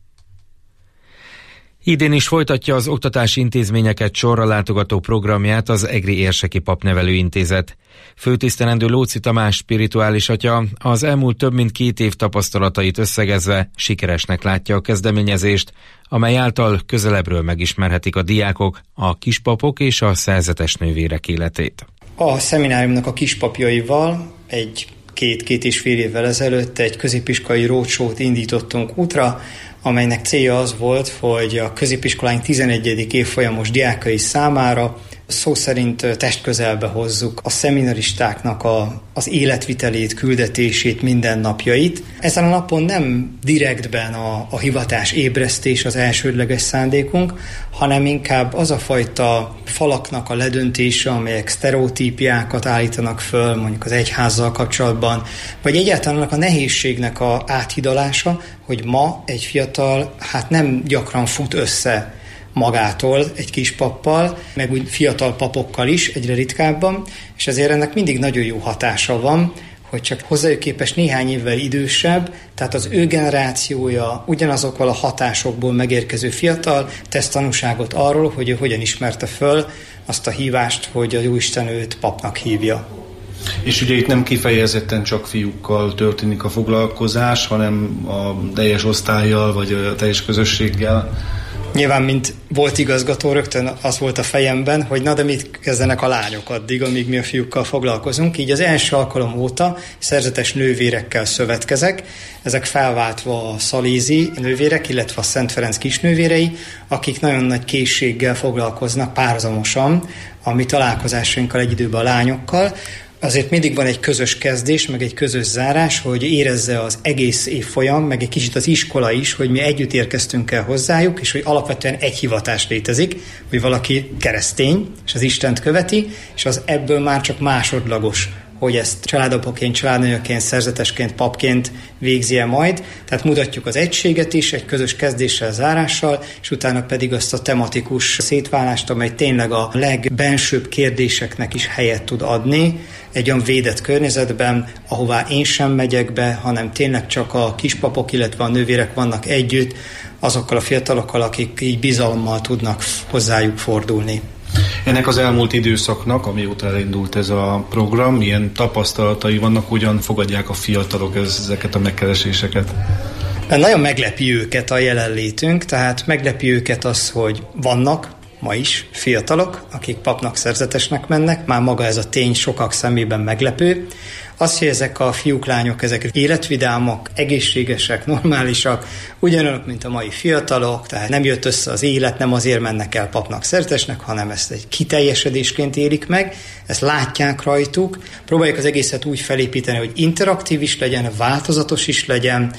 Idén is folytatja az oktatási intézményeket sorra látogató programját az Egri Érseki Papnevelőintézet. Főtisztelendő Lóczy Tamás spirituális atya az elmúlt több mint két év tapasztalatait összegezve sikeresnek látja a kezdeményezést, amely által közelebbről megismerhetik a diákok, a kispapok és a szerzetes nővérek életét. A szemináriumnak a kispapjaival egy két-két és fél évvel ezelőtt egy középiskolai roadshow-t indítottunk útra, amelynek célja az volt, hogy a középiskoláink tizenegyedik évfolyamos diákai számára szó szerint testközelbe hozzuk a szeminaristáknak a, az életvitelét, küldetését, mindennapjait. Ezen a napon nem direktben a, a hivatás ébresztés az elsődleges szándékunk, hanem inkább az a fajta falaknak a ledöntése, amelyek sztereotípiákat állítanak föl, mondjuk az egyházzal kapcsolatban, vagy egyáltalán annak a nehézségnek a áthidalása, hogy ma egy fiatal hát nem gyakran fut össze magától egy kis pappal, meg úgy fiatal papokkal is, egyre ritkábban, és ezért ennek mindig nagyon jó hatása van, hogy csak hozzájuk képest néhány évvel idősebb, tehát az ő generációja ugyanazokkal a hatásokból megérkező fiatal tesz tanúságot arról, hogy ő hogyan ismerte föl azt a hívást, hogy a Jóisten őt papnak hívja. És ugye itt nem kifejezetten csak fiúkkal történik a foglalkozás, hanem a teljes osztállyal, vagy a teljes közösséggel. Nyilván, mint volt igazgató, rögtön az volt a fejemben, hogy na de mit kezdenek a lányok addig, amíg mi a fiúkkal foglalkozunk. Így az első alkalom óta szerzetes nővérekkel szövetkezek, ezek felváltva a szalézi nővérek, illetve a Szent Ferenc kisnővérei, akik nagyon nagy készséggel foglalkoznak párhuzamosan a mi találkozásainkkal egy időben a lányokkal. Azért mindig van egy közös kezdés, meg egy közös zárás, hogy érezze az egész évfolyam, meg egy kicsit az iskola is, hogy mi együtt érkeztünk el hozzájuk, és hogy alapvetően egy hivatás létezik, hogy valaki keresztény, és az Istent követi, és az ebből már csak másodlagos, hogy ezt családapaként, családnőjeként, szerzetesként, papként végzi-e majd. Tehát mutatjuk az egységet is, egy közös kezdéssel, zárással, és utána pedig azt a tematikus szétválást, amely tényleg a legbensőbb kérdéseknek is helyet tud adni, egy olyan védett környezetben, ahová én sem megyek be, hanem tényleg csak a kispapok, illetve a nővérek vannak együtt, azokkal a fiatalokkal, akik így bizalommal tudnak hozzájuk fordulni. Ennek az elmúlt időszaknak, amióta elindult ez a program, milyen tapasztalatai vannak, hogyan fogadják a fiatalok ezeket a megkereséseket? Nagyon meglepi őket a jelenlétünk, tehát meglepi őket az, hogy vannak ma is fiatalok, akik papnak, szerzetesnek mennek, már maga ez a tény sokak szemében meglepő. Az, hogy ezek a fiúk, lányok, ezek életvidámak, egészségesek, normálisak, ugyanolyanok, mint a mai fiatalok, tehát nem jött össze az élet, nem azért mennek el papnak, szerzetesnek, hanem ezt egy kiteljesedésként élik meg, ezt látják rajtuk. Próbáljuk az egészet úgy felépíteni, hogy interaktív is legyen, változatos is legyen,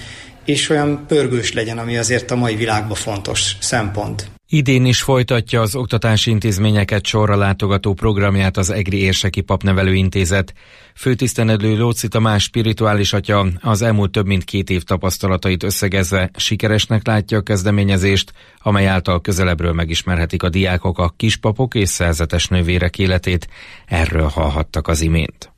és olyan pörgős legyen, ami azért a mai világban fontos szempont. Idén is folytatja az oktatási intézményeket sorra látogató programját az Egri Érseki Papnevelőintézet. Főtiszteledő Lóczy Tamás spirituális atya az elmúlt több mint két év tapasztalatait összegezve sikeresnek látja a kezdeményezést, amely által közelebbről megismerhetik a diákok a kispapok és szerzetes nővérek életét. Erről hallhattak az imént.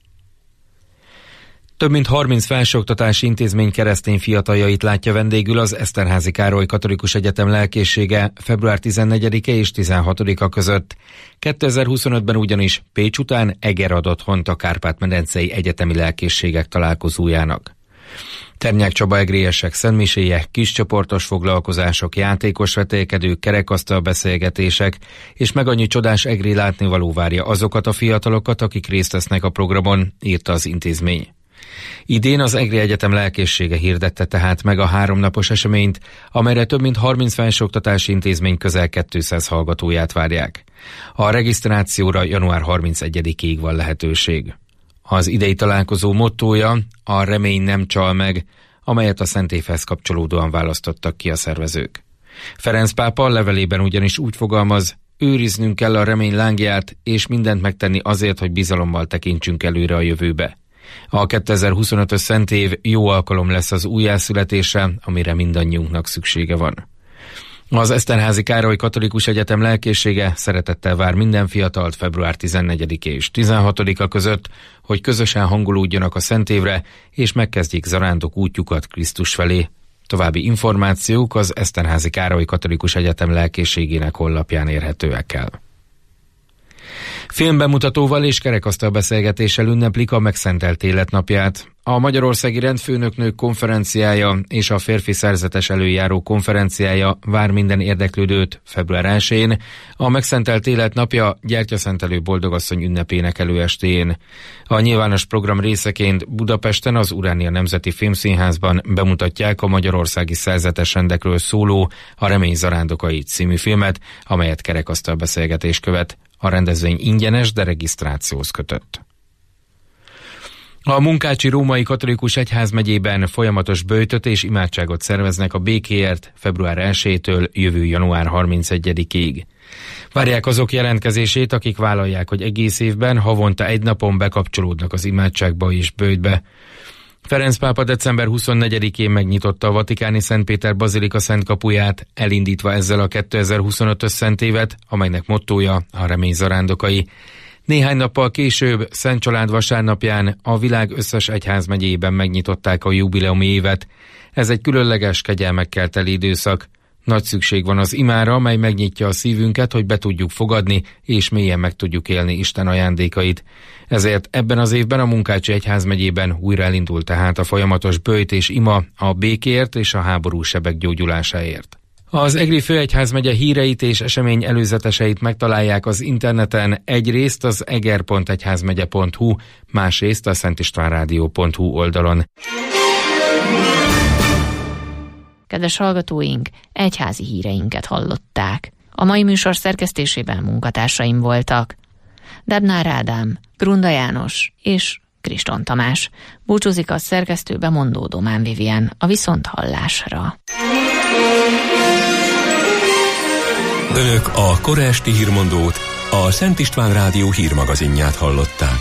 Több mint harminc felsőoktatási intézmény keresztény fiataljait látja vendégül az Eszterházy Károly Katolikus Egyetem lelkészsége február tizennegyedike és tizenhatodika között. kétezer-huszonötben ugyanis Pécs után Eger ad otthont a Kárpát-medencei egyetemi lelkészségek találkozójának. Ternyák Csaba egriesek szentmiséje, kiscsoportos foglalkozások, játékos vetélkedők, kerekasztal beszélgetések, és meg annyi csodás egri látnivaló várja azokat a fiatalokat, akik részt vesznek a programon, írta az intézmény. Idén az Egri Egyetem lelkészsége hirdette tehát meg a háromnapos eseményt, amelyre több mint harminc felsőoktatási intézmény közel kétszáz hallgatóját várják. A regisztrációra január harmincegyedikéig van lehetőség. Az idei találkozó mottója a remény nem csal meg, amelyet a Szent Évhez kapcsolódóan választottak ki a szervezők. Ferenc pápa levelében ugyanis úgy fogalmaz, őriznünk kell a remény lángját, és mindent megtenni azért, hogy bizalommal tekintsünk előre a jövőbe. A kétezer-huszonötös Szent Év jó alkalom lesz az újjászületésre, amire mindannyiunknak szüksége van. Az Eszterházy Károly Katolikus Egyetem lelkészsége szeretettel vár minden fiatalt február tizennegyedike és tizenhatodika között, hogy közösen hangolódjanak a Szent Évre, és megkezdjék zarándok útjukat Krisztus felé. További információk az Eszterházy Károly Katolikus Egyetem lelkészségének honlapján érhetőek el. Filmbemutatóval és kerekasztal beszélgetéssel ünneplik a megszentelt életnapját. A Magyarországi Rendfőnöknők konferenciája és a Férfi Szerzetes Előjáró konferenciája vár minden érdeklődőt február elsején, a megszentelt életnapja gyertyaszentelő boldogasszony ünnepének előestéjén. A nyilvános program részeként Budapesten az Uránia Nemzeti Filmszínházban bemutatják a magyarországi szerzetes rendekről szóló A Remény zarándokai című filmet, amelyet kerekasztal beszélgetés követ. A rendezvény ingyenes, de regisztrációhoz kötött. A Munkácsi Római Katolikus Egyházmegyében folyamatos böjtöt és imádságot szerveznek a békéért február elsejétől jövő január harmincegyedikéig. Várják azok jelentkezését, akik vállalják, hogy egész évben havonta egy napon bekapcsolódnak az imádságba és böjtbe. Ferenc pápa december huszonnegyedikén megnyitotta a vatikáni Szent Péter Bazilika szent kapuját, elindítva ezzel a kétezer-huszonötös Szent Évet, amelynek mottója a remény zarándokai. Néhány nappal később, Szent Család vasárnapján a világ összes egyházmegyében megnyitották a jubileumi évet. Ez egy különleges, kegyelmekkel teli időszak. Nagy szükség van az imára, amely megnyitja a szívünket, hogy be tudjuk fogadni, és mélyen meg tudjuk élni Isten ajándékait. Ezért ebben az évben a Munkácsi Egyházmegyében újra elindult tehát a folyamatos böjt és ima a békért és a háború sebek gyógyulásáért. Az Egri Főegyházmegye híreit és esemény előzeteseit megtalálják az interneten, egyrészt az eger pont egyházmegye pont hu, másrészt a szentistvánrádió pont hu oldalon. Kedves hallgatóink, egyházi híreinket hallották. A mai műsor szerkesztésében munkatársaim voltak Debnár Ádám, Grunda János és Kriston Tamás. Búcsúzik a szerkesztő bemondó Domán Vivien a viszonthallásra. Önök a kora esti hírmondót, a Szent István Rádió hírmagazinját hallották.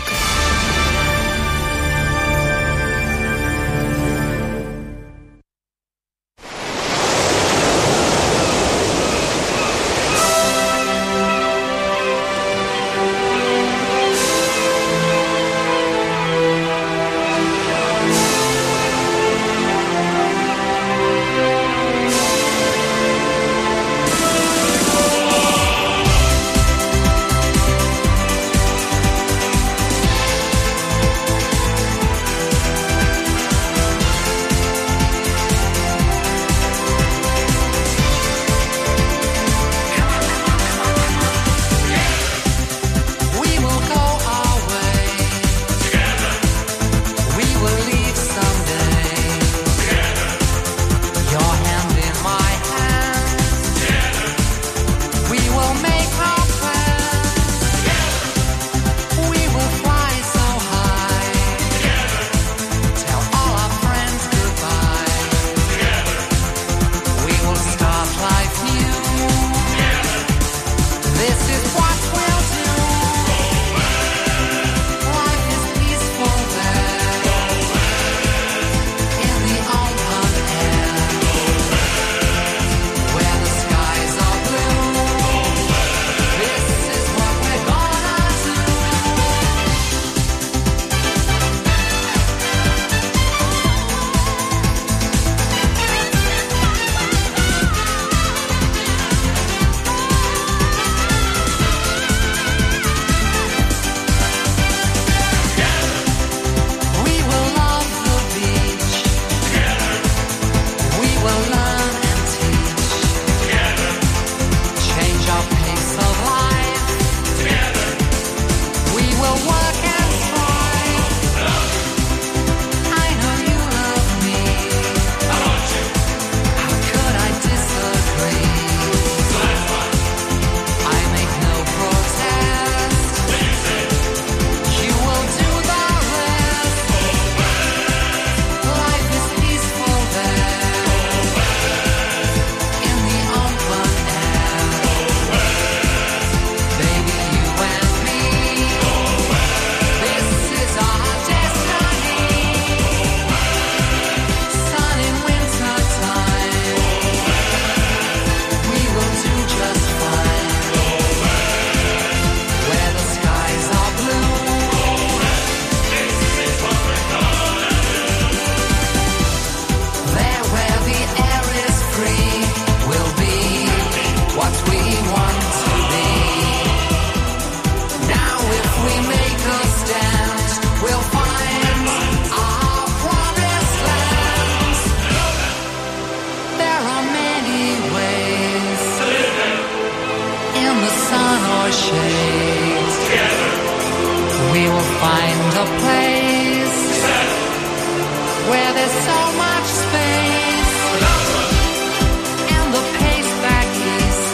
find a place where there's so much space and the pace back east,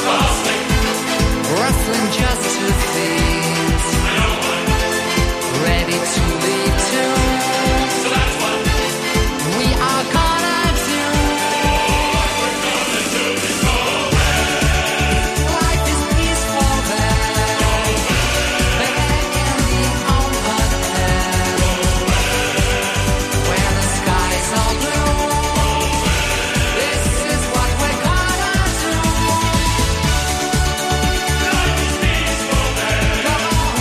rustling just two feet, ready to lead to. So that's what we are gonna do. What we're gonna do is go west. Life is peaceful there. Go west. There in the overhead. Go west. Where the skies are blue. Go west. This is what we're gonna do. Life is peaceful there. Go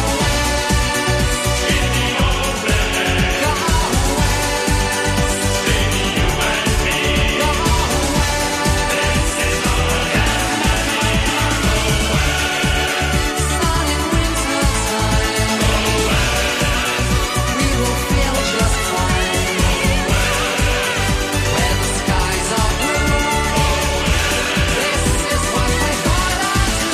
west. In the overhead. Go west. Baby, you and me. Go west. This is all I can. Go west. Sun in winter time. Go west. We will feel just fine. Go west. Where the skies are blue. Go west. This is what we're gonna do.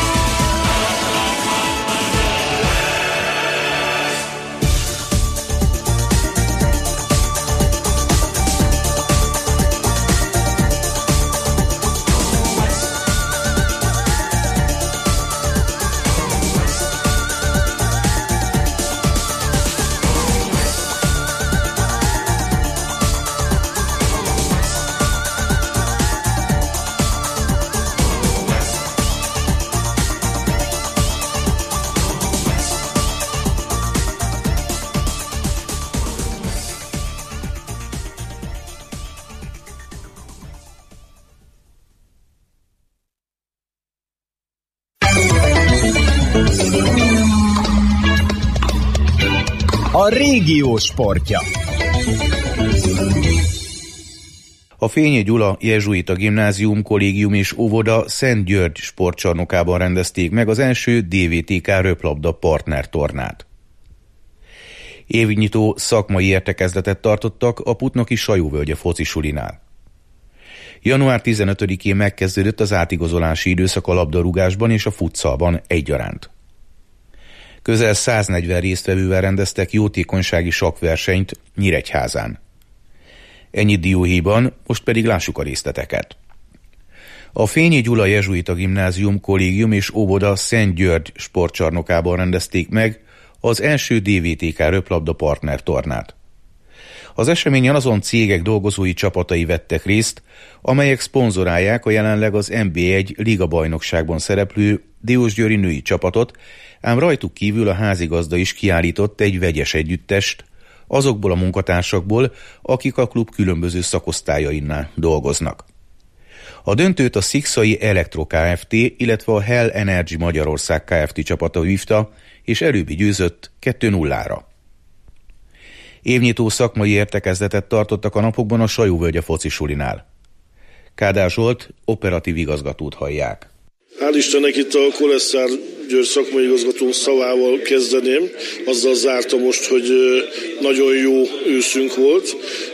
A régió sportja. A Fényi Gyula Jezsuita Gimnázium, Kollégium és Óvoda Szent György sportcsarnokában rendezték meg az első dé vé té ká röplabda partnertornát. Évnyitó szakmai értekezletet tartottak a Putnoki Sajóvölgye focisulinál. január tizenötödikén megkezdődött az átigazolási időszak a labdarúgásban és a futszalban egyaránt. Közel száznegyven résztvevővel rendeztek jótékonysági sakkversenyt Nyíregyházán. Ennyit dióhéjban, most pedig lássuk a részleteket. A Fényi Gyula Jezsuita Gimnázium, Kollégium és Óvoda Szent György sportcsarnokában rendezték meg az első dé vé té ká röplabda partnertornát. Az eseményen azon cégek dolgozói csapatai vettek részt, amelyek szponzorálják a jelenleg az en bé egy ligabajnokságban szereplő diósgyőri női csapatot, ám rajtuk kívül a házigazda is kiállított egy vegyes együttest azokból a munkatársakból, akik a klub különböző szakosztályainál dolgoznak. A döntőt a Szikszai Elektro Kft., illetve a Hell Energy Magyarország Kft. Csapata vívta, és előbbi győzött kettő nullára. Évnyitó szakmai értekezletet tartottak a napokban a Sajóvölgye focisulinál. Kádár Zsolt operatív igazgatót hallják. Hál' Istennek itt a Kolesszár György szakmai igazgató szavával kezdeném. Azzal zárta most, hogy nagyon jó őszünk volt,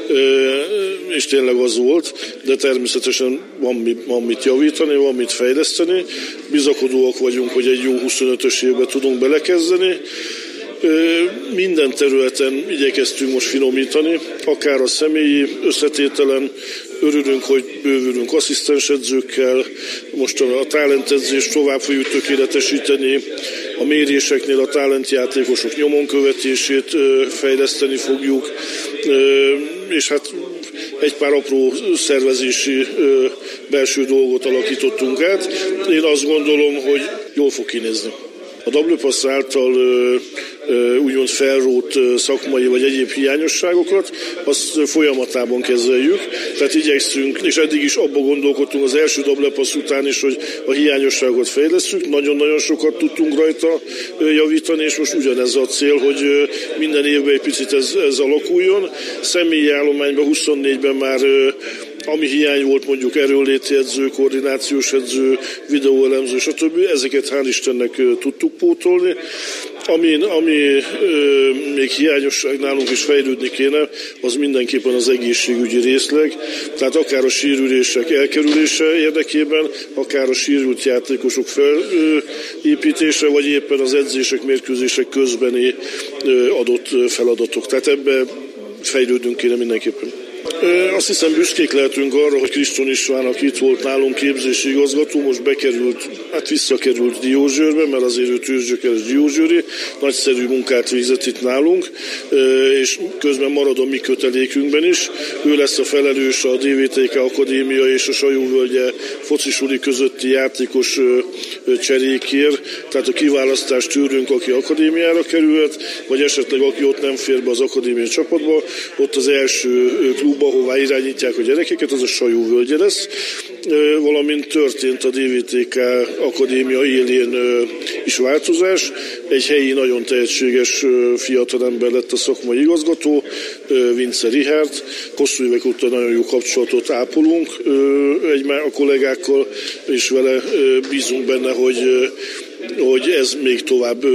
és tényleg az volt, de természetesen van, van mit javítani, van mit fejleszteni. Bizakodóak vagyunk, hogy egy jó huszonötös évbe tudunk belekezdeni. Minden területen igyekeztünk most finomítani, akár a személyi összetételen. Örülünk, hogy bővülünk asszisztensedzőkkel, most a talentedzést tovább fogjuk tökéletesíteni, a méréseknél a talentjátékosok nyomon követését fejleszteni fogjuk, és hát egy pár apró szervezési belső dolgot alakítottunk át. Én azt gondolom, hogy jól fog kinézni. A dupla passz által úgymond felrótt szakmai vagy egyéb hiányosságokat, azt folyamatában kezeljük. Tehát igyekszünk, és eddig is abba gondolkodtunk az első dupla passz után is, hogy a hiányosságot fejlesztjük. Nagyon-nagyon sokat tudtunk rajta javítani, és most ugyanez a cél, hogy minden évben egy picit ez, ez alakuljon. Személyi állományban huszonnégyben már ami hiány volt, mondjuk erőnléti edző, koordinációs edző, videóelemző, stb. Ezeket hál' Istennek tudtuk pótolni, Ami, ami ö, még hiányosság nálunk is fejlődni kéne, az mindenképpen az egészségügyi részleg, tehát akár a sérülések elkerülése érdekében, akár a sérült játékosok felépítése, vagy éppen az edzések, mérkőzések közbeni ö, adott feladatok. Tehát ebbe fejlődünk kéne mindenképpen. Azt hiszem, büszkék lehetünk arra, hogy Kriston István, aki itt volt nálunk képzési igazgató, most bekerült, hát visszakerült Diósgyőrbe, mert azért ő tőzsgyökeres diósgyőri, nagyszerű munkát végzett itt nálunk, és közben marad a mi kötelékünkben is. Ő lesz a felelős a dé vé té ká Akadémia és a Sajóvölgye focisuli közötti játékos cserékért, tehát a kiválasztás tőlünk, aki akadémiára kerülhet, vagy esetleg aki ott nem fér be az akadémia csapatba, ott az első klub, ahová irányítják a gyerekeket, az a Sajóvölgye lesz, valamint történt a dé vé té ká Akadémia élén is változás. Egy helyi, nagyon tehetséges fiatalember lett a szakmai igazgató, Vince Richard. Hosszú évek óta nagyon jó kapcsolatot ápolunk a kollégákkal, és vele bízunk benne, hogy hogy ez még tovább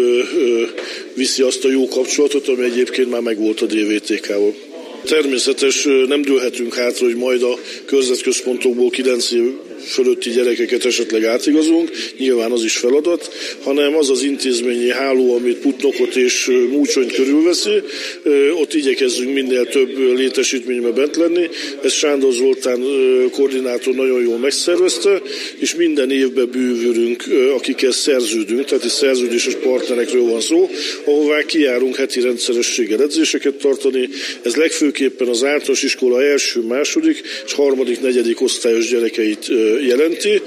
viszi azt a jó kapcsolatot, ami egyébként már megvolt a dé vé té ká-val. Természetes, nem dőlhetünk hátra, hogy majd a körzetközpontokból kilenc év fölötti gyerekeket esetleg átigazolunk, nyilván az is feladat, hanem az az intézményi háló, amit Putnokot és Múcsonyt körülveszi, ott igyekezzünk minél több létesítményben bent lenni. Ezt Sándor Zoltán koordinátor nagyon jól megszervezte, és minden évben bővülünk, akikkel szerződünk, tehát is szerződéses partnerekről van szó, ahová kijárunk heti rendszerességgel edzéseket tartani. Ez legfőképpen az általános iskola első, második és harmadik, negyedik osztályos gyerekeit jelenti,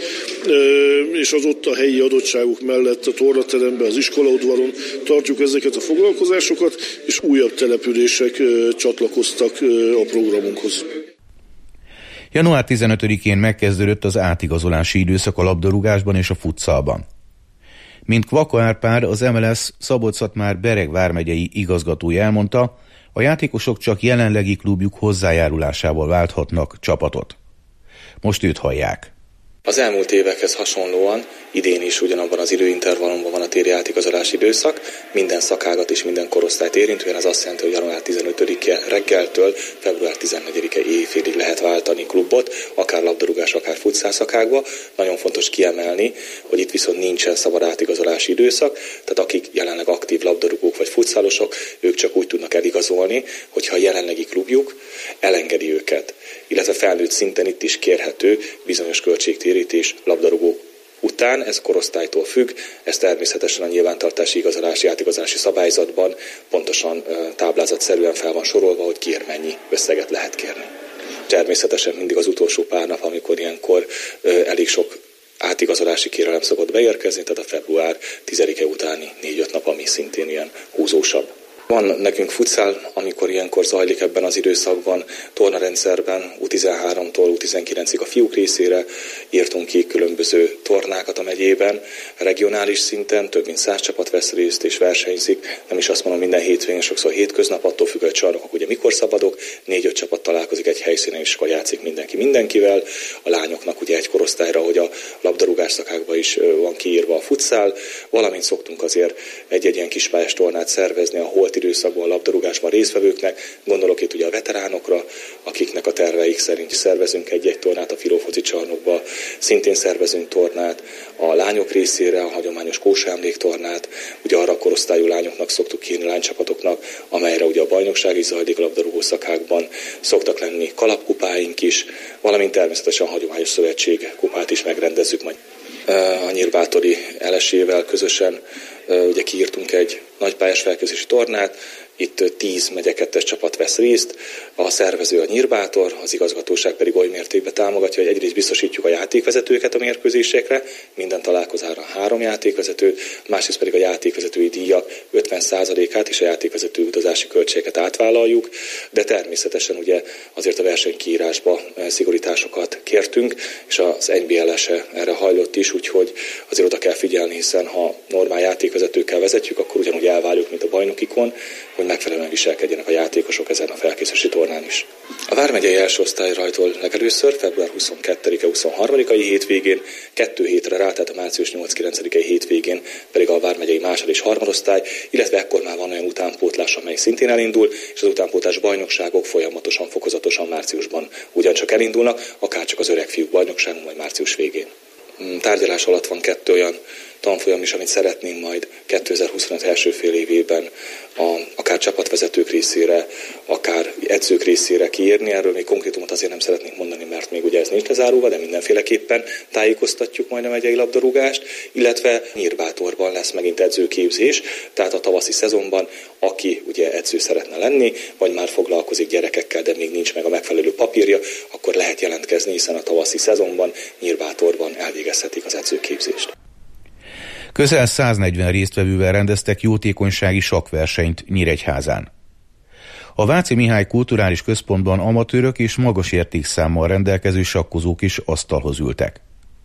és az ott a helyi adottságok mellett a tornateremben, az iskolaudvaron tartjuk ezeket a foglalkozásokat, és újabb települések csatlakoztak a programunkhoz. január tizenötödikén megkezdődött az átigazolási időszak a labdarúgásban és a futszalban. Mint Kvaka Árpád, az em el es Szabolcs-Szatmár-Bereg vármegyei igazgatója elmondta, a játékosok csak jelenlegi klubjuk hozzájárulásával válthatnak csapatot. Most őt hallják. Az elmúlt évekhez hasonlóan idén is ugyanabban az időintervallumban van a téli átigazolási időszak, minden szakágat és minden korosztályt érintően, az azt jelenti, hogy január tizenötödike reggeltől február tizennegyedike éjfélig lehet váltani klubot, akár labdarúgás, akár futszál szakákba. Nagyon fontos kiemelni, hogy itt viszont nincsen szabad átigazolási időszak, tehát akik jelenleg aktív labdarúgók vagy futszálosok, ők csak úgy tudnak eligazolni, hogyha a jelenlegi klubjuk elengedi őket, illetve felnőtt szinten itt is kérhető bizonyos költségtérítés labdarúgó után, ez korosztálytól függ, ez természetesen a nyilvántartási igazolási, átigazolási szabályzatban pontosan táblázatszerűen fel van sorolva, hogy kiért mennyi összeget lehet kérni. Természetesen mindig az utolsó pár nap, amikor ilyenkor elég sok átigazolási kérelem szokott beérkezni, tehát a február tizedike utáni négy-öt nap, ami szintén ilyen húzósabb. Van nekünk futszál, amikor ilyenkor zajlik ebben az időszakban, tornarendszerben u tizenháromtól u tizenkilencig a fiúk részére írtunk ki különböző tornákat a megyében, regionális szinten több mint száz csapat vesz részt és versenyzik, nem is azt mondom minden hétvégén, sokszor hétköznap, attól függ, hogy csarnokok ugye mikor szabadok, négy-öt csapat találkozik egy helyszínen és akkor játszik mindenki mindenkivel, a lányoknak ugye egy korosztályra, hogy a labdarúgás szakákban is van kiírva a futszál, valamint szoktunk azért egy-egy ilyen kispályás tornát szervezni a holt időszakban a labdarúgásban résztvevőknek, gondolok itt ugye a veteránokra, akiknek a terveik szerint szervezünk egy-egy tornát a Filófoci csarnokba, szintén szervezünk tornát a lányok részére, a hagyományos Kósa emléktornát, ugye arra a korosztályú lányoknak szoktuk kérni, lánycsapatoknak, amelyre ugye a bajnokság is zajlik a labdarúgó szakákban, szoktak lenni kalapkupáink is, valamint természetesen a hagyományos szövetség kupát is megrendezzük majd. A Nyírbátori elesével közösen ugye kiírtunk egy nagypályás felkészülési tornát, itt tíz megye kettes csapat vesz részt, a szervező a Nyírbátor, az igazgatóság pedig oly mértékben támogatja, hogy egyrészt biztosítjuk a játékvezetőket a mérkőzésekre, minden találkozára három játékvezető, másrészt pedig a játékvezetői díjak ötven százalékát és a játékvezető utazási költségeket átvállaljuk, de természetesen ugye azért a versenykiírásba szigorításokat kértünk, és az en bé el-e erre hajlott is, úgyhogy azért oda kell figyelni, hiszen ha normál játékvezetőkkel vezetjük, akkor ugyanúgy elváljuk, mint a bajnokikon, hogy megfelelően viselkedjenek a játékosok ezen a felkészülési tornán is. A vármegyei első osztály rajtol legelőször február huszonkettedike huszonharmadikai hétvégén, kettő hétre rá, tehát a március nyolc-kilencedikei hétvégén pedig a vármegyei másod és harmadosztály, illetve ekkor már van olyan utánpótlás, amely szintén elindul, és az utánpótlás bajnokságok folyamatosan, fokozatosan márciusban ugyancsak elindulnak, akár csak az öreg fiúk bajnokságon, majd március végén. Tárgyalás alatt van kettő olyan tanfolyam is, amit szeretnénk majd kétezer-huszonöt első fél évében a, akár csapatvezetők részére, akár edzők részére kiírni. Erről még konkrétumot azért nem szeretnénk mondani, mert még ugye ez nincs lezárulva, de mindenféleképpen tájékoztatjuk majd a megyei labdarúgást, illetve Nyírbátorban lesz megint edzőképzés, tehát a tavaszi szezonban, aki ugye edző szeretne lenni, vagy már foglalkozik gyerekekkel, de még nincs meg a megfelelő papírja, akkor lehet jelentkezni, hiszen a tavaszi szezonban Nyírbátorban elvégezhetik az edzőképzést. Közel száznegyven résztvevővel rendeztek jótékonysági sakkversenyt Nyíregyházán. A Váci Mihály Kulturális Központban amatőrök és magas értékszámmal rendelkező sakkozók is asztalhoz ültek.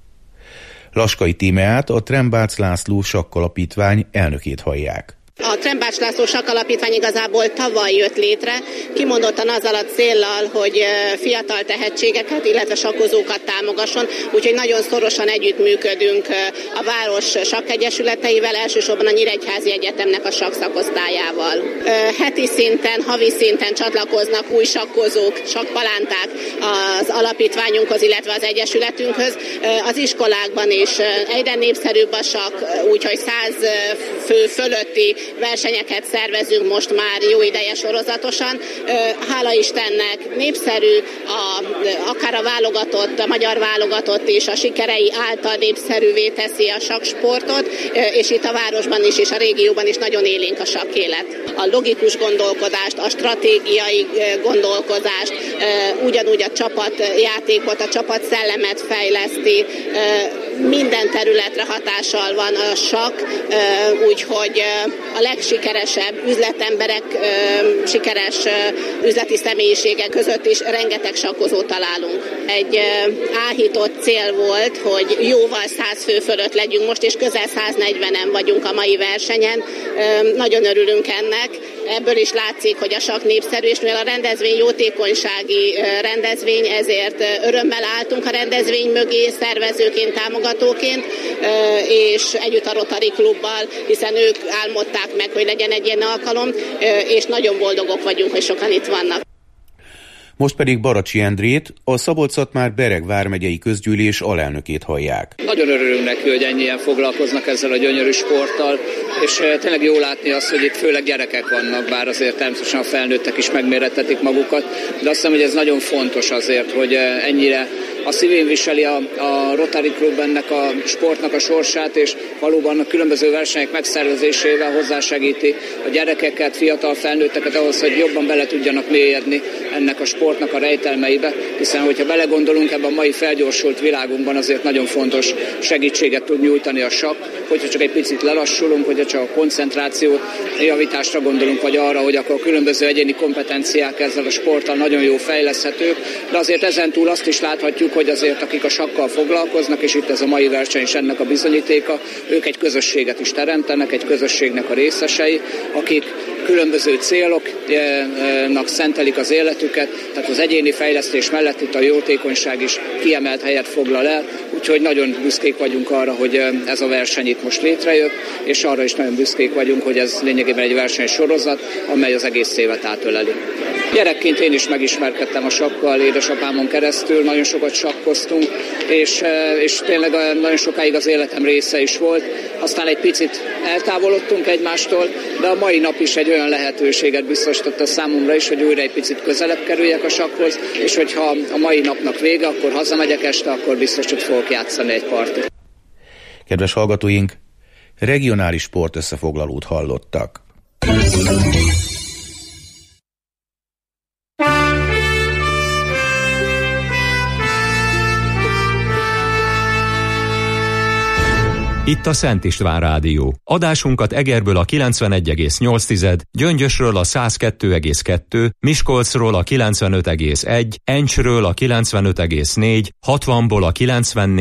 Laskai Tímeát, a Trembác László Sakkalapítvány elnökét hallják. A Trembác László Sakkalapítvány igazából tavaly jött létre, kimondottan azzal a céllal, hogy fiatal tehetségeket, illetve sakkozókat támogasson, úgyhogy nagyon szorosan együttműködünk a város sakkegyesületeivel, elsősorban a Nyíregyházi Egyetemnek a sakkszakosztályával. Heti szinten, havi szinten csatlakoznak új sakkozók, sakkpalánták az alapítványunkhoz, illetve az egyesületünkhöz. Az iskolákban is egyre népszerűbb a sakk, úgyhogy száz fő fölötti versenyeket szervezünk most már jó ideje sorozatosan. Hála Istennek népszerű, a, akár a válogatott, a magyar válogatott is a sikerei által népszerűvé teszi a sakksportot, és itt a városban is, és a régióban is nagyon élénk a sakkélet. A logikus gondolkodást, a stratégiai gondolkodást, ugyanúgy a csapatjátékot, a csapatszellemet fejleszti, minden területre hatással van a sakk, úgyhogy a legsikeresebb üzletemberek, sikeres üzleti személyiségek között is rengeteg sakkozót találunk. Egy áhított cél volt, hogy jóval száz fő fölött legyünk most, és közel száznegyvenen vagyunk a mai versenyen. Nagyon örülünk ennek. Ebből is látszik, hogy a sakk népszerű, és mivel a rendezvény jótékonysági rendezvény, ezért örömmel álltunk a rendezvény mögé szervezőként, támogatóként, és együtt a Rotary Klubbal, hiszen ők álmodták meg, hogy legyen egy ilyen alkalom, és nagyon boldogok vagyunk, hogy sokan itt vannak. Most pedig Baracsi Endrét, a Szabolcs-Szatmár-Bereg vármegyei közgyűlés alelnökét hallják. Nagyon örülünk neki, hogy ennyien foglalkoznak ezzel a gyönyörű sporttal, és tényleg jó látni azt, hogy itt főleg gyerekek vannak, bár azért természetesen a felnőttek is megmérettetik magukat, de azt hiszem, hogy ez nagyon fontos azért, hogy ennyire a szívén viseli a, a Rotary Klub ennek a sportnak a sorsát, és valóban a különböző versenyek megszervezésével hozzásegíti a gyerekeket, fiatal felnőtteket ahhoz, hogy jobban bele tudjanak mélyedni ennek a sportnak a rejtelmeibe, hiszen hogyha belegondolunk ebben a mai felgyorsult világunkban, azért nagyon fontos segítséget tud nyújtani a sakk, hogyha csak egy picit lelassulunk, hogyha csak a koncentráció javításra gondolunk, vagy arra, hogy akkor a különböző egyéni kompetenciák ezzel a sporttal nagyon jó fejleszthetők, de azért ezen túl azt is láthatjuk, hogy azért akik a sakkal foglalkoznak, és itt ez a mai verseny is ennek a bizonyítéka, ők egy közösséget is teremtenek, egy közösségnek a részesei, akik különböző céloknak szentelik az életüket, tehát az egyéni fejlesztés mellett itt a jótékonyság is kiemelt helyet foglal el, úgyhogy nagyon büszkék vagyunk arra, hogy ez a verseny itt most létrejött, és arra is nagyon büszkék vagyunk, hogy ez lényegében egy versenysorozat, amely az egész évet átöleli. Gyerekként én is megismerkedtem a sakkal, édesapámon keresztül, nagyon sokat sakkoztunk, és, és tényleg nagyon sokáig az életem része is volt. Aztán egy picit eltávolodtunk egymástól, de a mai nap is egy olyan lehetőséget biztosított a számomra is, hogy újra egy picit közelebb kerüljek a sakkhoz, és hogyha a mai napnak vége, akkor hazamegyek este, akkor biztos, hogy fogok játszani egy partit. Kedves hallgatóink, regionális sport összefoglalót hallottak. Itt a Szent István Rádió. Adásunkat Egerből a kilencvenegy egész nyolc, Gyöngyösről a száz kettő egész kettő, Miskolcról a kilencvenöt egész egy, Encsről a kilencvenöt egész négy, hatvanból a kilencvennégy